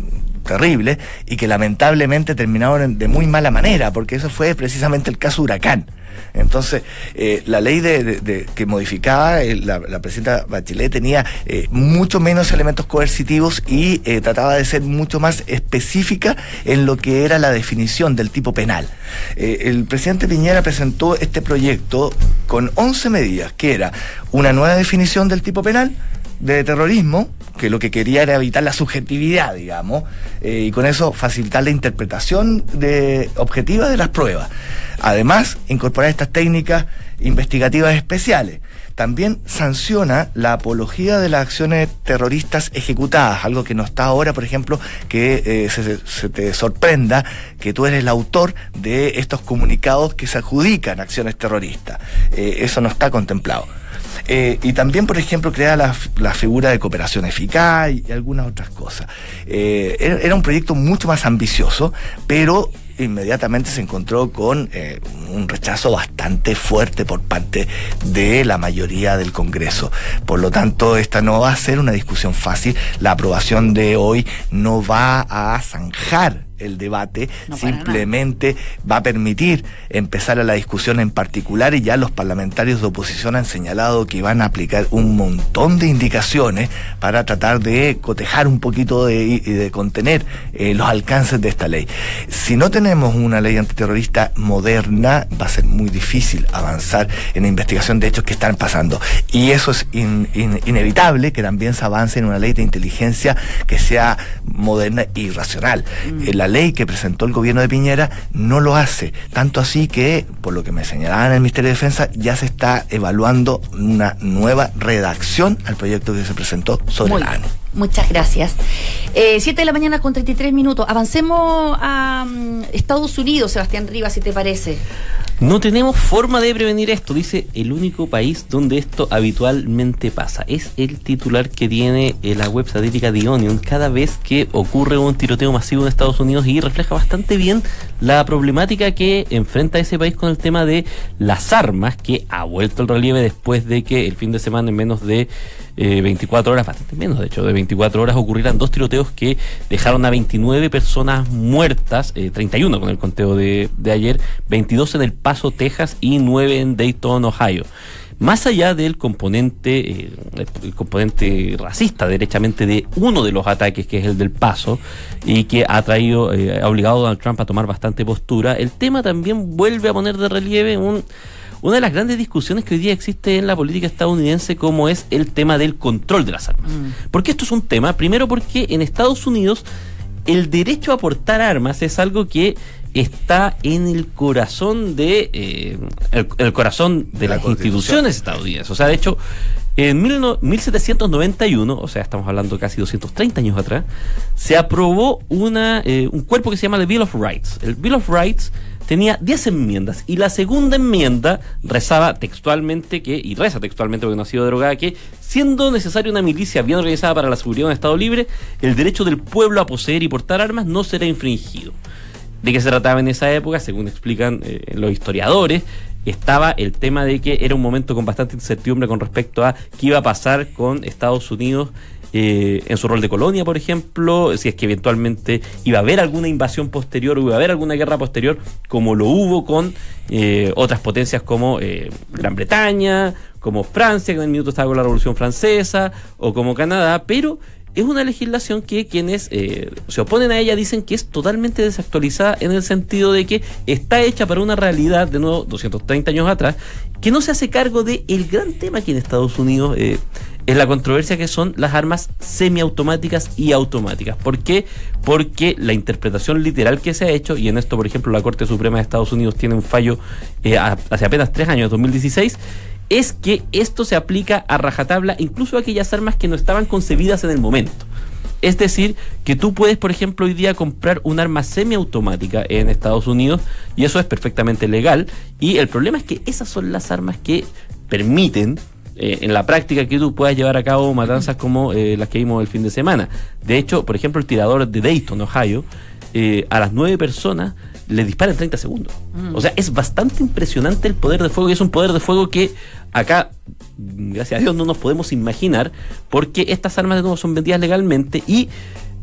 Speaker 5: terribles y que lamentablemente terminaron de muy mala manera, porque eso fue precisamente el caso Huracán. Entonces, eh, la ley de, de, de que modificaba eh, la, la presidenta Bachelet tenía eh, mucho menos elementos coercitivos y eh, trataba de ser mucho más específica en lo que era la definición del tipo penal. Eh, el presidente Piñera presentó este proyecto con once medidas, que era una nueva definición del tipo penal de terrorismo, que lo que quería era evitar la subjetividad, digamos, eh, y con eso facilitar la interpretación de, objetiva de las pruebas. Además, incorporar estas técnicas investigativas especiales. También sanciona la apología de las acciones terroristas ejecutadas, algo que no está ahora, por ejemplo, que eh, se, se te sorprenda que tú eres el autor de estos comunicados que se adjudican acciones terroristas. Eh, eso no está contemplado. Eh, y también, por ejemplo, crea la, la figura de cooperación eficaz y, y algunas otras cosas. Eh, era, era un proyecto mucho más ambicioso, pero inmediatamente se encontró con eh, un rechazo bastante fuerte por parte de la mayoría del Congreso. Por lo tanto, esta no va a ser una discusión fácil. La aprobación de hoy no va a zanjar el debate, no, simplemente va a permitir empezar a la discusión en particular, y ya los parlamentarios de oposición han señalado que van a aplicar un montón de indicaciones para tratar de cotejar un poquito de, y de contener eh, los alcances de esta ley. Si no tenemos una ley antiterrorista moderna, va a ser muy difícil avanzar en la investigación de hechos que están pasando, y eso es in, in, inevitable que también se avance en una ley de inteligencia que sea moderna y racional. Mm. La ley que presentó el gobierno de Piñera no lo hace, tanto así que, por lo que me señalaban en el Ministerio de Defensa, ya se está evaluando una nueva redacción al proyecto que se presentó sobre Muy la A N U.
Speaker 2: Muchas gracias. Eh, siete de la mañana con treinta y tres minutos. Avancemos a um, Estados Unidos, Sebastián Rivas, si te parece.
Speaker 4: No tenemos forma de prevenir esto, dice el único país donde esto habitualmente pasa. Es el titular que tiene la web satírica The Onion cada vez que ocurre un tiroteo masivo en Estados Unidos, y refleja bastante bien la problemática que enfrenta ese país con el tema de las armas, que ha vuelto al relieve después de que el fin de semana, en menos de eh, veinticuatro horas, bastante menos de hecho, de veinticuatro horas, ocurrieran dos tiroteos que dejaron a veintinueve personas muertas, eh, treinta y uno con el conteo de, de ayer, veintidós en El Paso, Texas, y nueve en Dayton, Ohio. Más allá del componente eh, el componente racista, derechamente, de uno de los ataques, que es el del Paso, y que ha traído, eh, ha obligado a Donald Trump a tomar bastante postura, el tema también vuelve a poner de relieve un una de las grandes discusiones que hoy día existe en la política estadounidense, como es el tema del control de las armas. Mm. ¿Por qué esto es un tema? Primero, porque en Estados Unidos el derecho a portar armas es algo que está en el corazón de eh, el, el corazón de las instituciones estadounidenses. O sea, de hecho, en mil setecientos noventa y uno, o sea, estamos hablando casi doscientos treinta años atrás, se aprobó una eh, un cuerpo que se llama el Bill of Rights. El Bill of Rights tenía diez enmiendas, y la segunda enmienda rezaba textualmente que, y reza textualmente porque no ha sido derogada, que siendo necesaria una milicia bien organizada para la seguridad de un Estado libre, el derecho del pueblo a poseer y portar armas no será infringido. ¿De qué se trataba en esa época? Según explican eh, los historiadores, estaba el tema de que era un momento con bastante incertidumbre con respecto a qué iba a pasar con Estados Unidos Eh, en su rol de colonia, por ejemplo, si es que eventualmente iba a haber alguna invasión posterior o iba a haber alguna guerra posterior, como lo hubo con eh, otras potencias como eh, Gran Bretaña, como Francia, que en el minuto estaba con la Revolución Francesa, o como Canadá, pero es una legislación que quienes eh, se oponen a ella dicen que es totalmente desactualizada, en el sentido de que está hecha para una realidad, de nuevo, doscientos treinta años atrás, que no se hace cargo de el gran tema aquí en Estados Unidos, eh, es la controversia que son las armas semiautomáticas y automáticas. ¿Por qué? Porque la interpretación literal que se ha hecho, y en esto, por ejemplo, la Corte Suprema de Estados Unidos tiene un fallo eh, hace apenas tres años, dos mil dieciséis, es que esto se aplica a rajatabla incluso a aquellas armas que no estaban concebidas en el momento. Es decir, que tú puedes, por ejemplo, hoy día comprar un arma semiautomática en Estados Unidos, y eso es perfectamente legal, y el problema es que esas son las armas que permiten Eh, en la práctica que tú puedas llevar a cabo matanzas como eh, las que vimos el fin de semana. De hecho, por ejemplo, el tirador de Dayton, Ohio, eh, a las nueve personas le dispara en treinta segundos. Mm. O sea, es bastante impresionante el poder de fuego, y es un poder de fuego que acá, gracias a Dios, no nos podemos imaginar, porque estas armas de nuevo son vendidas legalmente, y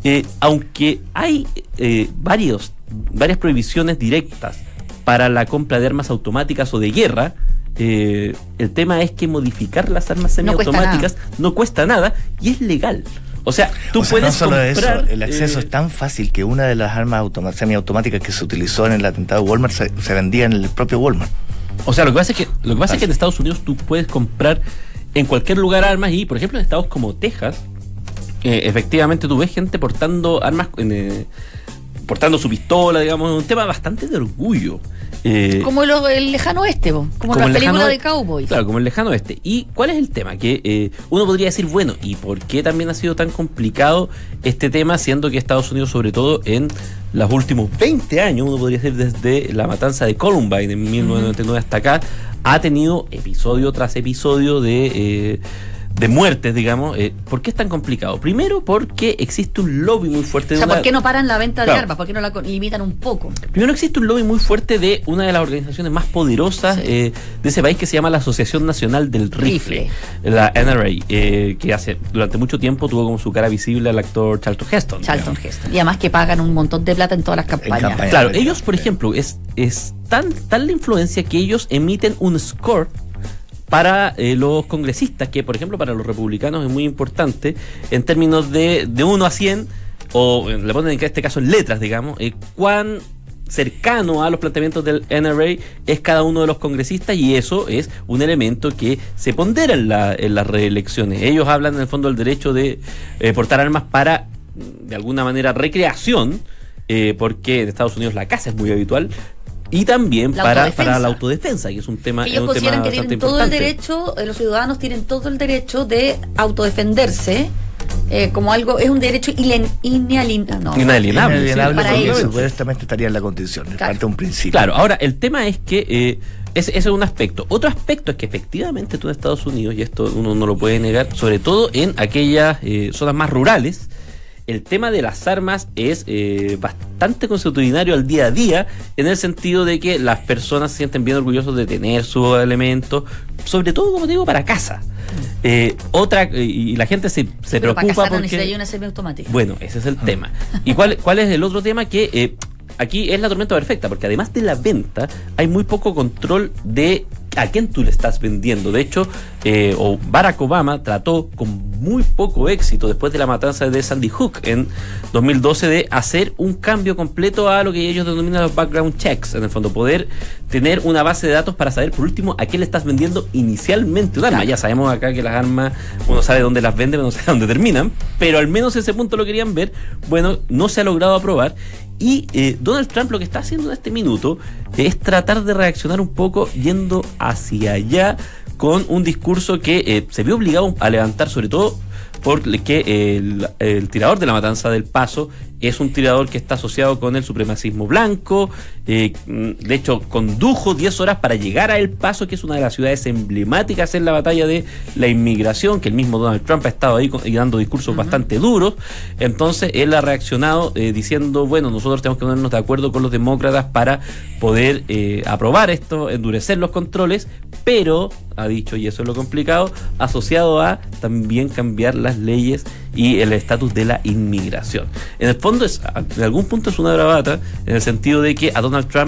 Speaker 4: eh, aunque hay eh, varios, varias prohibiciones directas para la compra de armas automáticas o de guerra, eh, el tema es que modificar las armas semiautomáticas no cuesta nada, no cuesta nada y es legal. O sea, tú
Speaker 5: o sea,
Speaker 4: puedes
Speaker 5: no solo
Speaker 4: comprar...
Speaker 5: Eso, el acceso
Speaker 4: eh,
Speaker 5: es tan fácil que una de las armas automa- semiautomáticas que se utilizó en el atentado de Walmart se, se vendía en el propio Walmart.
Speaker 4: O sea, lo que pasa es que, lo que pasa es que en Estados Unidos tú puedes comprar en cualquier lugar armas y, por ejemplo, en estados como Texas, eh, efectivamente tú ves gente portando armas, eh, portando su pistola, digamos, un tema bastante de orgullo. Eh,
Speaker 2: como lo, el lejano oeste, como, como la película de Cowboys.
Speaker 4: Claro, como el lejano oeste. ¿Y cuál es el tema? Que eh, uno podría decir, bueno, ¿y por qué también ha sido tan complicado este tema, siendo que Estados Unidos, sobre todo en los últimos veinte años, uno podría decir desde la matanza de Columbine en mil novecientos noventa y nueve hasta acá, ha tenido episodio tras episodio de... Eh, de muertes, digamos? Eh, ¿Por qué es tan complicado? Primero, porque existe un lobby muy fuerte.
Speaker 2: O sea,
Speaker 4: de una...
Speaker 2: ¿por qué no paran la venta
Speaker 4: claro.
Speaker 2: de armas? ¿Por qué no la limitan un poco?
Speaker 4: Primero, existe un lobby muy fuerte de una de las organizaciones más poderosas sí. eh, de ese país, que se llama la Asociación Nacional del Rifle, Rifle. la N R A, eh, que hace durante mucho tiempo tuvo como su cara visible al actor Charlton Heston.
Speaker 2: Charlton Heston. Y además que pagan un montón de plata en todas las campañas.
Speaker 5: campaña
Speaker 4: claro, ellos, por ejemplo, es, es tan, tan la influencia que ellos emiten un score para eh, los congresistas, que por ejemplo para los republicanos es muy importante en términos de, de uno a cien, o le ponen en este caso en letras, digamos, eh, cuán cercano a los planteamientos del N R A es cada uno de los congresistas, y eso es un elemento que se pondera en, la, en las reelecciones. Ellos hablan en el fondo del derecho de eh, portar armas para, de alguna manera, recreación, eh, porque en Estados Unidos la caza es muy habitual, y también
Speaker 2: la
Speaker 4: para, para la autodefensa, que es un tema
Speaker 2: que ellos
Speaker 4: un
Speaker 2: consideran
Speaker 4: tema
Speaker 2: que tienen todo
Speaker 4: importante.
Speaker 2: el derecho, eh, los ciudadanos tienen todo el derecho de autodefenderse, eh, como algo, es un derecho ilen, inalienable. No,
Speaker 4: inalienable,
Speaker 5: inalienable
Speaker 2: sí,
Speaker 5: porque
Speaker 2: ellos.
Speaker 5: supuestamente estaría en la Constitución, es
Speaker 2: Claro.
Speaker 5: parte de un principio.
Speaker 4: Claro, ahora el tema es que eh, ese, ese es un aspecto. Otro aspecto es que efectivamente tú en Estados Unidos, y esto uno no lo puede negar, sobre todo en aquellas eh, zonas más rurales, el tema de las armas es eh, bastante consuetudinario al día a día, en el sentido de que las personas se sienten bien orgullosos de tener sus elementos, sobre todo, como te digo, para casa. Eh, otra, eh, y la gente se, se
Speaker 2: Pero
Speaker 4: preocupa
Speaker 2: para casa
Speaker 4: porque...
Speaker 2: no hay una semiautomática.
Speaker 4: Bueno, ese es el tema. ¿Y cuál, cuál es el otro tema? Que eh, aquí es la tormenta perfecta, porque además de la venta, hay muy poco control de a quién tú le estás vendiendo. De hecho, eh, o Barack Obama trató con muy poco éxito, después de la matanza de Sandy Hook en dos mil doce, de hacer un cambio completo a lo que ellos denominan los background checks, en el fondo poder tener una base de datos para saber, por último, a quién le estás vendiendo inicialmente un arma. Claro. Ya sabemos acá que las armas, uno sabe dónde las vende, pero no sabe dónde terminan, pero al menos ese punto lo querían ver. Bueno, no se ha logrado aprobar. Y eh, Donald Trump lo que está haciendo en este minuto es tratar de reaccionar un poco yendo hacia allá con un discurso que eh, se vio obligado a levantar, sobre todo porque el, el tirador de la matanza del Paso es un tirador que está asociado con el supremacismo blanco. Eh, de hecho, condujo diez horas para llegar a El Paso, que es una de las ciudades emblemáticas en la batalla de la inmigración, que el mismo Donald Trump ha estado ahí y dando discursos uh-huh. bastante duros. Entonces, él ha reaccionado eh, diciendo, bueno, nosotros tenemos que ponernos de acuerdo con los demócratas para poder eh, aprobar esto, endurecer los controles, pero, ha dicho, y eso es lo complicado, asociado a también cambiar las leyes y el estatus de la inmigración. En el fondo, es, en algún punto es una bravata, en el sentido de que a Donald Trump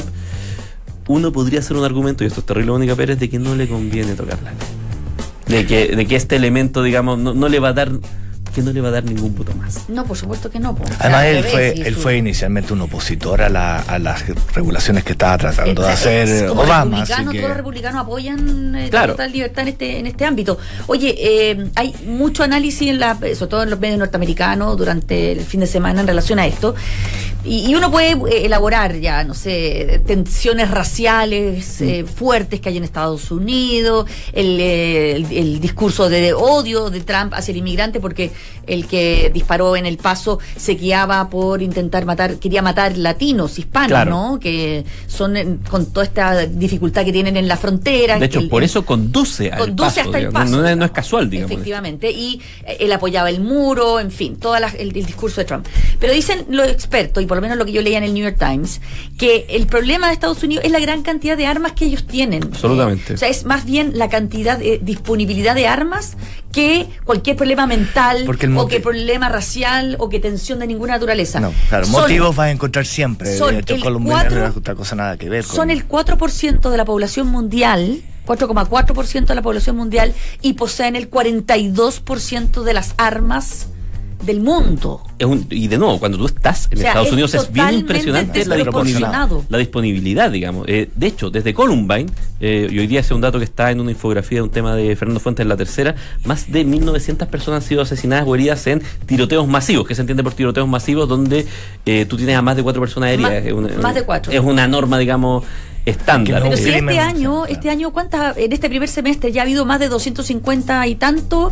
Speaker 4: uno podría hacer un argumento, y esto es terrible, Mónica Pérez, de que no le conviene tocar la ley, de que, de que este elemento, digamos, no, no le va a dar que no le va a dar ningún voto más.
Speaker 2: No, por supuesto que no. Pues.
Speaker 5: Además, o sea, él, fue, él su... fue inicialmente un opositor a, la, a las regulaciones que estaba tratando
Speaker 2: es,
Speaker 5: de hacer
Speaker 2: es como
Speaker 5: Obama.
Speaker 2: Así que... Todos los republicanos apoyan eh,
Speaker 4: claro.
Speaker 2: la total libertad en este, en este ámbito. Oye, eh, hay mucho análisis, en la, sobre todo en los medios norteamericanos, durante el fin de semana en relación a esto. Y, y uno puede eh, elaborar ya, no sé, tensiones raciales mm. eh, fuertes que hay en Estados Unidos, el, eh, el, el discurso de, de odio de Trump hacia el inmigrante, porque el que disparó en El Paso se guiaba por intentar matar, quería matar latinos, hispanos, claro. ¿no? Que son con toda esta dificultad que tienen en la frontera.
Speaker 4: De hecho,
Speaker 2: el,
Speaker 4: por
Speaker 2: el,
Speaker 4: eso conduce al
Speaker 2: conduce
Speaker 4: paso,
Speaker 2: hasta
Speaker 4: digamos.
Speaker 2: El Paso.
Speaker 4: No, no, no es casual, digamos.
Speaker 2: Efectivamente. Y él apoyaba el muro, en fin, todo el, el discurso de Trump. Pero dicen los expertos, y por lo menos lo que yo leía en el New York Times, que el problema de Estados Unidos es la gran cantidad de armas que ellos tienen.
Speaker 4: Absolutamente.
Speaker 2: Eh, o sea, es más bien la cantidad de disponibilidad de armas que cualquier problema mental
Speaker 5: Porque el
Speaker 2: o
Speaker 5: motivo-
Speaker 2: que problema racial o que tensión de ninguna naturaleza.
Speaker 5: No, claro,
Speaker 2: Son-
Speaker 5: motivos vas a encontrar siempre.
Speaker 2: son
Speaker 5: De hecho,
Speaker 2: el
Speaker 5: Colombia
Speaker 2: cuatro-
Speaker 5: no es otra cosa nada que ver con...
Speaker 2: Son el cuatro por ciento de la población mundial, cuatro coma cuatro por ciento de la población mundial, y poseen el cuarenta y dos por ciento de las armas del mundo.
Speaker 4: Es un- y de nuevo, cuando tú estás en
Speaker 2: O sea,
Speaker 4: Estados
Speaker 2: es
Speaker 4: Unidos es bien
Speaker 2: totalmente
Speaker 4: impresionante la
Speaker 2: desproporcionado.
Speaker 4: disponibilidad, la disponibilidad, digamos. Eh, de hecho, desde Columbine, eh, y hoy día ese es un dato que está en una infografía de un tema de Fernando Fuentes en La Tercera, más de mil novecientas personas han sido asesinadas o heridas en tiroteos masivos, que se entiende por tiroteos masivos, donde eh, tú tienes a más de cuatro personas heridas.
Speaker 2: Más-
Speaker 4: Es una-
Speaker 2: más de cuatro.
Speaker 4: Es una norma, digamos, estándar.
Speaker 5: Que no
Speaker 2: Pero si
Speaker 5: Sí,
Speaker 2: este
Speaker 5: me-
Speaker 2: año,
Speaker 5: sí,
Speaker 2: este año, ¿cuántas? En este primer semestre ya ha habido más de doscientos cincuenta y tanto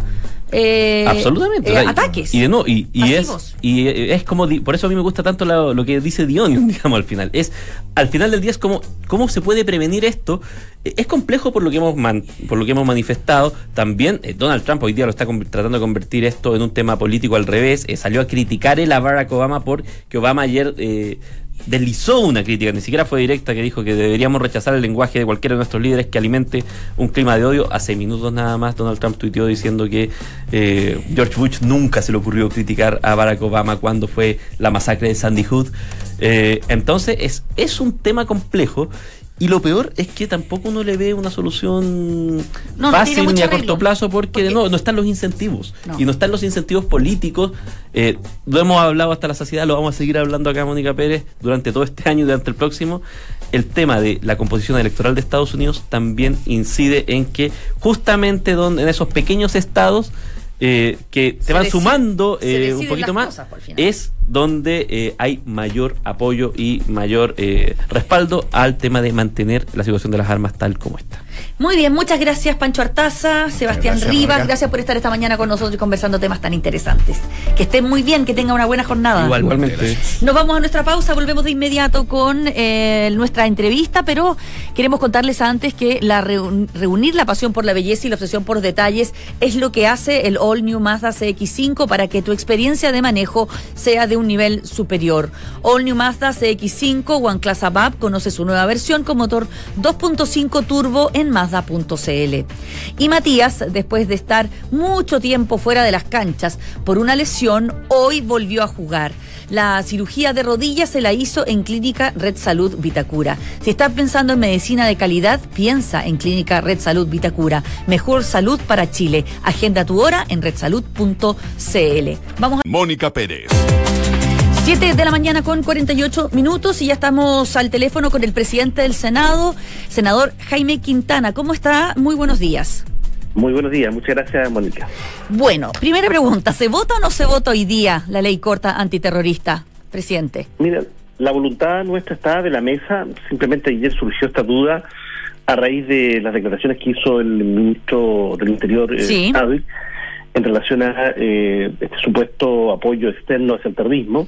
Speaker 2: eh,
Speaker 4: Absolutamente.
Speaker 2: eh,
Speaker 4: o sea, y-
Speaker 2: ataques.
Speaker 4: Y de no, y, y es
Speaker 2: masivos.
Speaker 4: y eh, es como di- por eso a mí me gusta tanto la- lo que dice The Onion, digamos, al final. Es al final del día es como cómo se puede prevenir esto. Eh, Es complejo por lo que hemos man- por lo que hemos manifestado. También eh, Donald Trump hoy día lo está con- tratando de convertir esto en un tema político al revés. Eh, salió a criticar él a Barack Obama porque Obama ayer eh, deslizó una crítica, ni siquiera fue directa, que dijo que deberíamos rechazar el lenguaje de cualquiera de nuestros líderes que alimente un clima de odio. Hace minutos nada más Donald Trump tuiteó diciendo que eh, George Bush nunca se le ocurrió criticar a Barack Obama cuando fue la masacre de Sandy Hook. Eh, entonces es, es un tema complejo. Y lo peor es que tampoco uno le ve una solución
Speaker 2: No, no
Speaker 4: fácil
Speaker 2: tiene mucho
Speaker 4: ni a
Speaker 2: arreglo.
Speaker 4: corto plazo porque,
Speaker 2: Porque-
Speaker 4: no, no están los incentivos.
Speaker 2: No.
Speaker 4: Y no están los incentivos políticos. Eh, lo hemos hablado hasta la saciedad, lo vamos a seguir hablando acá, Mónica Pérez, durante todo este año y durante el próximo. El tema de la composición electoral de Estados Unidos también incide en que justamente donde, en esos pequeños estados eh, que se,
Speaker 2: Se
Speaker 4: van
Speaker 2: decide-
Speaker 4: sumando
Speaker 2: se
Speaker 4: eh,
Speaker 2: deciden
Speaker 4: un poquito
Speaker 2: las
Speaker 4: más,
Speaker 2: cosas, por final.
Speaker 4: es donde eh, hay mayor apoyo y mayor eh, respaldo al tema de mantener la situación de las armas tal como está.
Speaker 2: Muy bien, muchas gracias Pancho Artaza, Sebastián
Speaker 5: gracias,
Speaker 2: Rivas,
Speaker 5: Mónica.
Speaker 2: gracias por estar esta mañana con nosotros y conversando temas tan interesantes. Que estén muy bien, que tengan una buena jornada.
Speaker 4: Igualmente.
Speaker 2: Nos vamos a nuestra pausa, volvemos de inmediato con eh, nuestra entrevista, pero queremos contarles antes que la reun- reunir la pasión por la belleza y la obsesión por los detalles es lo que hace el All New Mazda C X cinco para que tu experiencia de manejo sea de un nivel superior. All New Mazda C X cinco One Class Above conoce su nueva versión con motor dos punto cinco turbo en Mazda punto c l. Y Matías, después de estar mucho tiempo fuera de las canchas por una lesión, hoy volvió a jugar. La cirugía de rodilla se la hizo en Clínica Red Salud Vitacura. Si estás pensando en medicina de calidad, piensa en Clínica Red Salud Vitacura. Mejor salud para Chile. Agenda tu hora en red salud punto c l. Vamos a
Speaker 1: Mónica Pérez.
Speaker 2: siete de la mañana con cuarenta y ocho minutos y ya estamos al teléfono con el presidente del Senado, senador Jaime Quintana. ¿Cómo está? Muy buenos días.
Speaker 6: Muy buenos días, muchas gracias, Mónica.
Speaker 2: Bueno, primera pregunta, ¿se vota o no se vota hoy día la ley corta antiterrorista, presidente?
Speaker 6: Mira, la voluntad nuestra está de la mesa, simplemente ayer surgió esta duda a raíz de las declaraciones que hizo el ministro del Interior, eh,
Speaker 2: Sí.
Speaker 6: Sadik, en relación a eh, este supuesto apoyo externo hacia el terrorismo,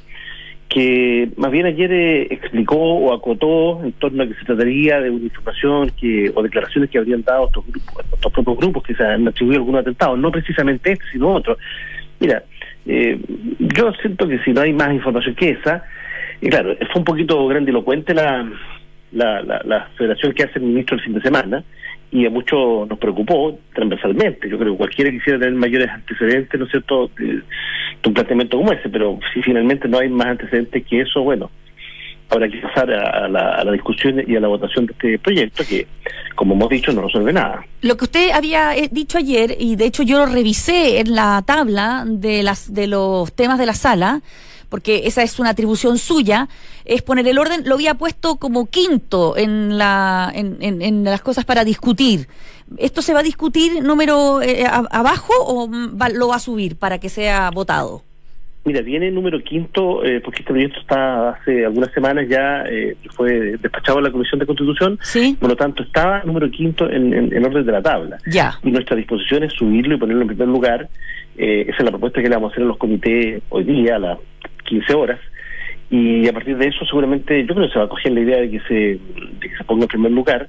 Speaker 6: que más bien ayer eh, explicó o acotó en torno a que se trataría de una información que o declaraciones que habrían dado estos grupos, estos propios grupos que se han atribuido algunos atentados, no precisamente este, sino otro. Mira, eh, yo siento que si no hay más información que esa, y claro, fue un poquito grandilocuente la, la, la, la federación que hace el ministro el fin de semana, y a muchos nos preocupó transversalmente. Yo creo que cualquiera quisiera tener mayores antecedentes, ¿no es cierto?, de, de un planteamiento como ese, pero si finalmente no hay más antecedentes que eso, bueno, habrá que pasar a, a, la, a la discusión y a la votación de este proyecto que, como hemos dicho, no resuelve nada.
Speaker 2: Lo que usted había eh, dicho ayer, y de hecho yo lo revisé en la tabla de las de los temas de la sala, porque esa es una atribución suya, es poner el orden, lo había puesto como quinto en la en, en, en las cosas para discutir. ¿Esto se va a discutir número eh, a, abajo o va, lo va a subir para que sea votado?
Speaker 6: Mira, viene el número quinto, eh, porque este proyecto está hace algunas semanas ya, eh, fue despachado a la Comisión de Constitución,
Speaker 2: Sí.
Speaker 6: por lo tanto estaba número quinto en, en, en orden de la tabla.
Speaker 2: Ya.
Speaker 6: Y nuestra disposición es subirlo y ponerlo en primer lugar. Eh, esa es la propuesta que le vamos a hacer en los comités hoy día a las quince horas. Y a partir de eso seguramente yo creo que se va a coger la idea de que se, de que se ponga en primer lugar,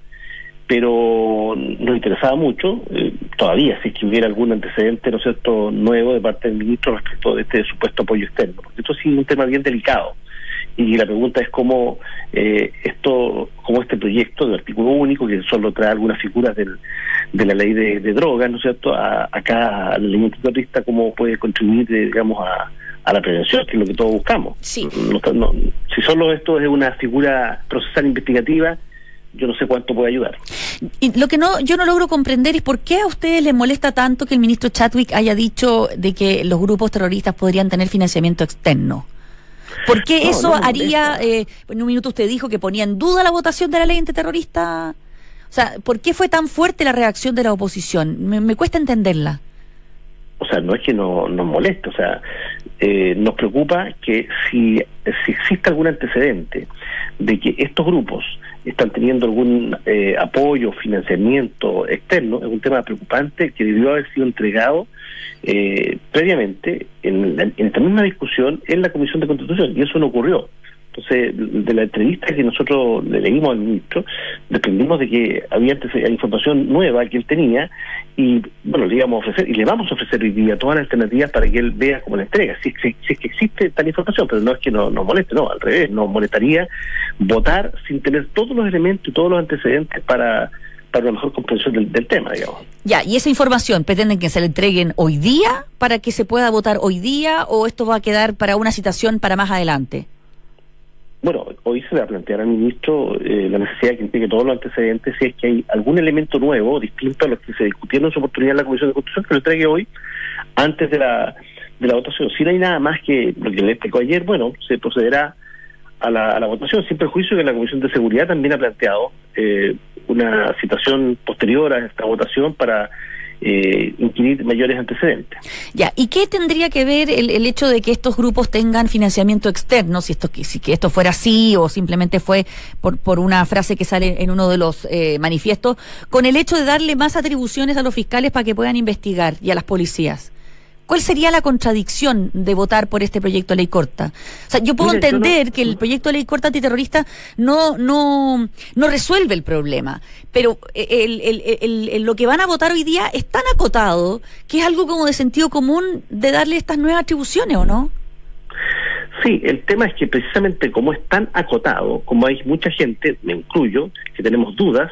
Speaker 6: pero nos interesaba mucho, eh, todavía, si es que hubiera algún antecedente, ¿no es cierto?, nuevo de parte del ministro respecto de este supuesto apoyo externo, porque esto sí es un tema bien delicado y la pregunta es cómo eh, esto, cómo este proyecto de artículo único, que solo trae algunas figuras del, de la ley de, de drogas, ¿no es cierto?, a, acá a la ley antiterrorista, cómo puede contribuir, eh, digamos, a, a la prevención, que es lo que todos buscamos.
Speaker 2: Sí.
Speaker 6: No, no, si solo esto es una figura procesal investigativa, yo no sé cuánto puede ayudar.
Speaker 2: Y lo que no yo no logro comprender es por qué a ustedes les molesta tanto que el ministro Chadwick haya dicho de que los grupos terroristas podrían tener financiamiento externo. ¿Por qué no, eso no haría, eh, en un minuto usted dijo que ponía en duda la votación de la ley antiterrorista? O sea, ¿por qué fue tan fuerte la reacción de la oposición? Me, me cuesta entenderla.
Speaker 6: O sea, no es que no nos moleste, o sea, eh, nos preocupa que si, si existe algún antecedente de que estos grupos están teniendo algún eh, apoyo, financiamiento externo, es un tema preocupante que debió haber sido entregado eh, previamente en, en esta misma discusión en la Comisión de Constitución, y eso no ocurrió. Entonces, de la entrevista que nosotros le leímos al ministro, desprendimos de que había información nueva que él tenía, y bueno, le íbamos a ofrecer, y le vamos a ofrecer hoy día todas las alternativas para que él vea cómo la entrega, si, si, si es que existe tal información, pero no es que nos no moleste, no, al revés, nos molestaría votar sin tener todos los elementos y todos los antecedentes para, para una mejor comprensión del, del tema, digamos.
Speaker 2: Ya, ¿y esa información pretenden que se la entreguen hoy día para que se pueda votar hoy día, o esto va a quedar para una citación para más adelante?
Speaker 6: Bueno, hoy se le va a plantear al ministro eh, la necesidad de que entregue todos los antecedentes, si es que hay algún elemento nuevo, distinto a los que se discutieron en su oportunidad en la Comisión de Constitución, que lo entregue hoy, antes de la de la votación. Si no hay nada más que lo que le explicó ayer, bueno, se procederá a la, a la votación, sin perjuicio que la Comisión de Seguridad también ha planteado eh, una citación posterior a esta votación para Eh, inquirir mayores antecedentes.
Speaker 2: Ya, ¿y qué tendría que ver el, el hecho de que estos grupos tengan financiamiento externo, si esto si que esto fuera así o simplemente fue por, por una frase que sale en uno de los eh, manifiestos, con el hecho de darle más atribuciones a los fiscales para que puedan investigar y a las policías? ¿Cuál sería la contradicción de votar por este proyecto de ley corta? O sea, yo puedo Mira, entender yo no... que el proyecto de ley corta antiterrorista no no no resuelve el problema, pero el, el, el, el, lo que van a votar hoy día es tan acotado que es algo como de sentido común de darle estas nuevas atribuciones, ¿o no?
Speaker 6: Sí, el tema es que precisamente como es tan acotado, como hay mucha gente, me incluyo, que tenemos dudas,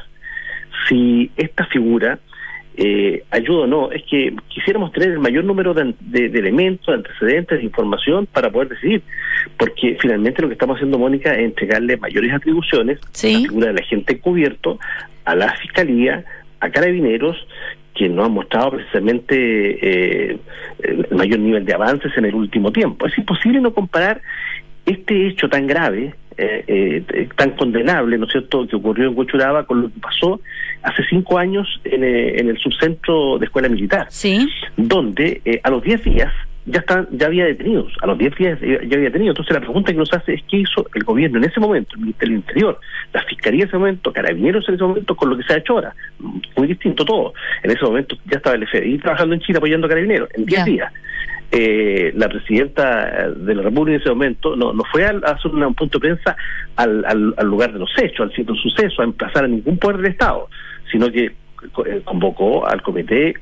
Speaker 6: si esta figura Eh, ayuda o no, es que quisiéramos tener el mayor número de, de, de elementos, de antecedentes, de información para poder decidir, porque finalmente lo que estamos haciendo, Mónica, es entregarle mayores atribuciones
Speaker 2: ¿Sí?
Speaker 6: a la figura del agente encubierto, a la Fiscalía, a Carabineros, que no han mostrado precisamente eh, el mayor nivel de avances en el último tiempo. Es imposible no comparar este hecho tan grave, eh, eh, tan condenable, ¿no es cierto?, que ocurrió en Huechuraba con lo que pasó hace cinco años en, eh, en el subcentro de escuela militar,
Speaker 2: sí,
Speaker 6: donde eh, a los diez días ya están, ya había detenidos, a los diez días ya había detenidos. Entonces la pregunta que nos hace es qué hizo el gobierno en ese momento, el Ministerio del Interior, la Fiscalía en ese momento, Carabineros en ese momento, con lo que se ha hecho ahora. Muy distinto todo. En ese momento ya estaba el F B I trabajando en Chile apoyando a Carabineros, en diez días. Eh, la presidenta de la República en ese momento no, no fue a, a hacer una, un punto de prensa al, al, al lugar de los hechos, al sitio del suceso, a emplazar a ningún poder del Estado, sino que eh, convocó al Comité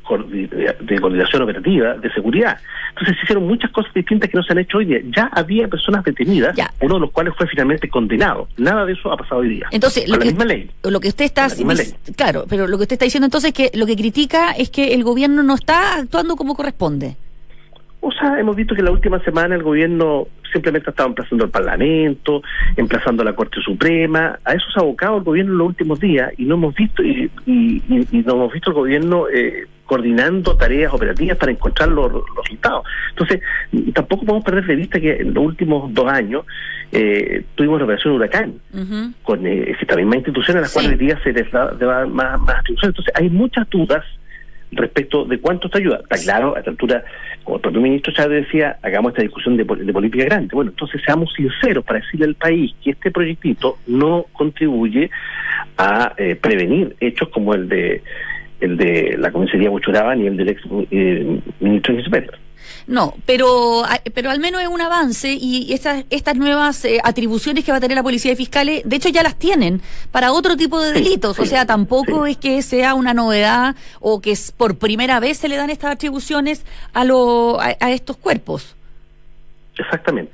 Speaker 6: de Coordinación Operativa de Seguridad. Entonces se hicieron muchas cosas distintas que no se han hecho hoy día. Ya había personas detenidas, ya. Uno de los cuales fue finalmente condenado. Nada de eso ha pasado hoy día.
Speaker 2: Entonces, lo
Speaker 6: con
Speaker 2: que,
Speaker 6: la misma ley.
Speaker 2: Lo que usted está dic- claro, pero lo que usted está diciendo entonces es que lo que critica es que el gobierno no está actuando como corresponde.
Speaker 6: O sea, hemos visto que la última semana el gobierno simplemente ha estado emplazando al Parlamento, emplazando a la Corte Suprema. A eso se ha abocado el gobierno en los últimos días y no hemos visto y, y, y, y no hemos visto el gobierno eh, coordinando tareas operativas para encontrar los, los resultados. Entonces, tampoco podemos perder de vista que en los últimos dos años eh, tuvimos la operación Huracán, uh-huh. con eh, esta misma institución a las sí. cuales hoy día se les da, da más, más atribuciones. Entonces, hay muchas dudas respecto de cuánto te ayuda. Está claro, a esta altura, como el propio ministro Chávez decía, hagamos esta discusión de, de política grande. Bueno, entonces seamos sinceros para decirle al país que este proyectito no contribuye a eh, prevenir hechos como el de el de la comisaría Huechuraba ni el del ex eh, ministro Gisbert.
Speaker 2: No, pero pero al menos es un avance y estas estas nuevas eh, atribuciones que va a tener la policía y fiscales, de hecho ya las tienen para otro tipo de delitos, sí, o sea, tampoco sí. es que sea una novedad o que es por primera vez se le dan estas atribuciones a lo a, a estos cuerpos.
Speaker 6: Exactamente.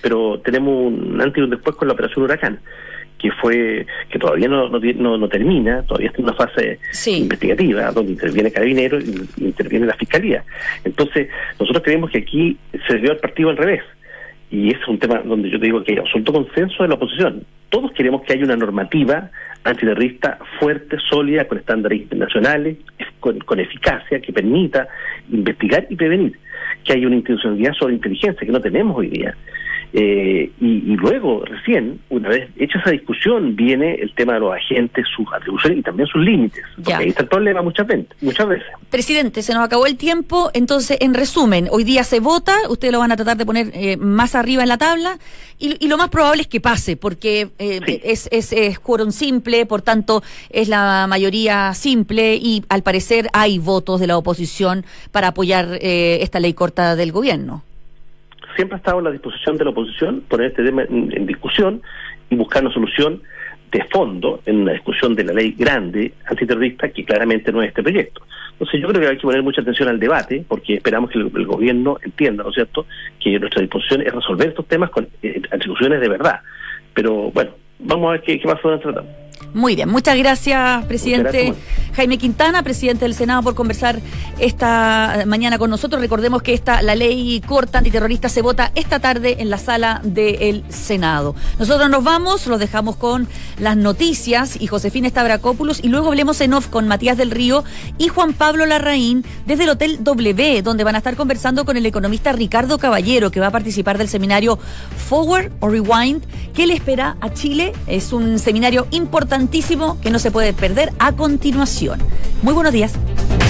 Speaker 6: pero tenemos un antes y un después con la operación Huracán, que fue que todavía no no, no, no termina, todavía está en una fase sí. investigativa, donde interviene Carabineros y interviene la Fiscalía. Entonces, nosotros creemos que aquí se dio el partido al revés, y ese es un tema donde yo te digo que hay absoluto consenso de la oposición. Todos queremos que haya una normativa antiterrorista fuerte, sólida, con estándares internacionales, con, con eficacia, que permita investigar y prevenir, que haya una institucionalidad sobre inteligencia que no tenemos hoy día. Eh, y, y luego, recién, una vez hecha esa discusión, viene el tema de los agentes, sus atribuciones y también sus límites. Porque
Speaker 2: ya.
Speaker 6: ahí está el problema muchas veces, muchas veces.
Speaker 2: Presidente, se nos acabó el tiempo, entonces, en resumen, hoy día se vota, ustedes lo van a tratar de poner eh, más arriba en la tabla, y, y lo más probable es que pase, porque eh, sí. es, es, es quórum simple, por tanto, es la mayoría simple, y al parecer hay votos de la oposición para apoyar eh, esta ley corta del gobierno.
Speaker 6: Siempre ha estado a la disposición de la oposición poner este tema en, en discusión y buscar una solución de fondo en una discusión de la ley grande antiterrorista, que claramente no es este proyecto. Entonces yo creo que hay que poner mucha atención al debate, porque esperamos que el, el gobierno entienda, ¿no es cierto?, que nuestra disposición es resolver estos temas con eh, atribuciones de verdad. Pero bueno, vamos a ver qué, qué pasa durante la tarde.
Speaker 2: Muy bien, muchas gracias, presidente muchas gracias, Jaime Quintana, presidente del Senado, por conversar esta mañana con nosotros. Recordemos que esta la ley corta antiterrorista se vota esta tarde en la sala del Senado. Nosotros nos vamos, los dejamos con las noticias y Josefina Stavrakopoulos, y luego hablemos en off con Matías del Río y Juan Pablo Larraín desde el Hotel W, donde van a estar conversando con el economista Ricardo Caballero, que va a participar del seminario Forward o Rewind, que le espera a Chile. Es un seminario importantísimo que no se puede perder a continuación. Muy buenos días.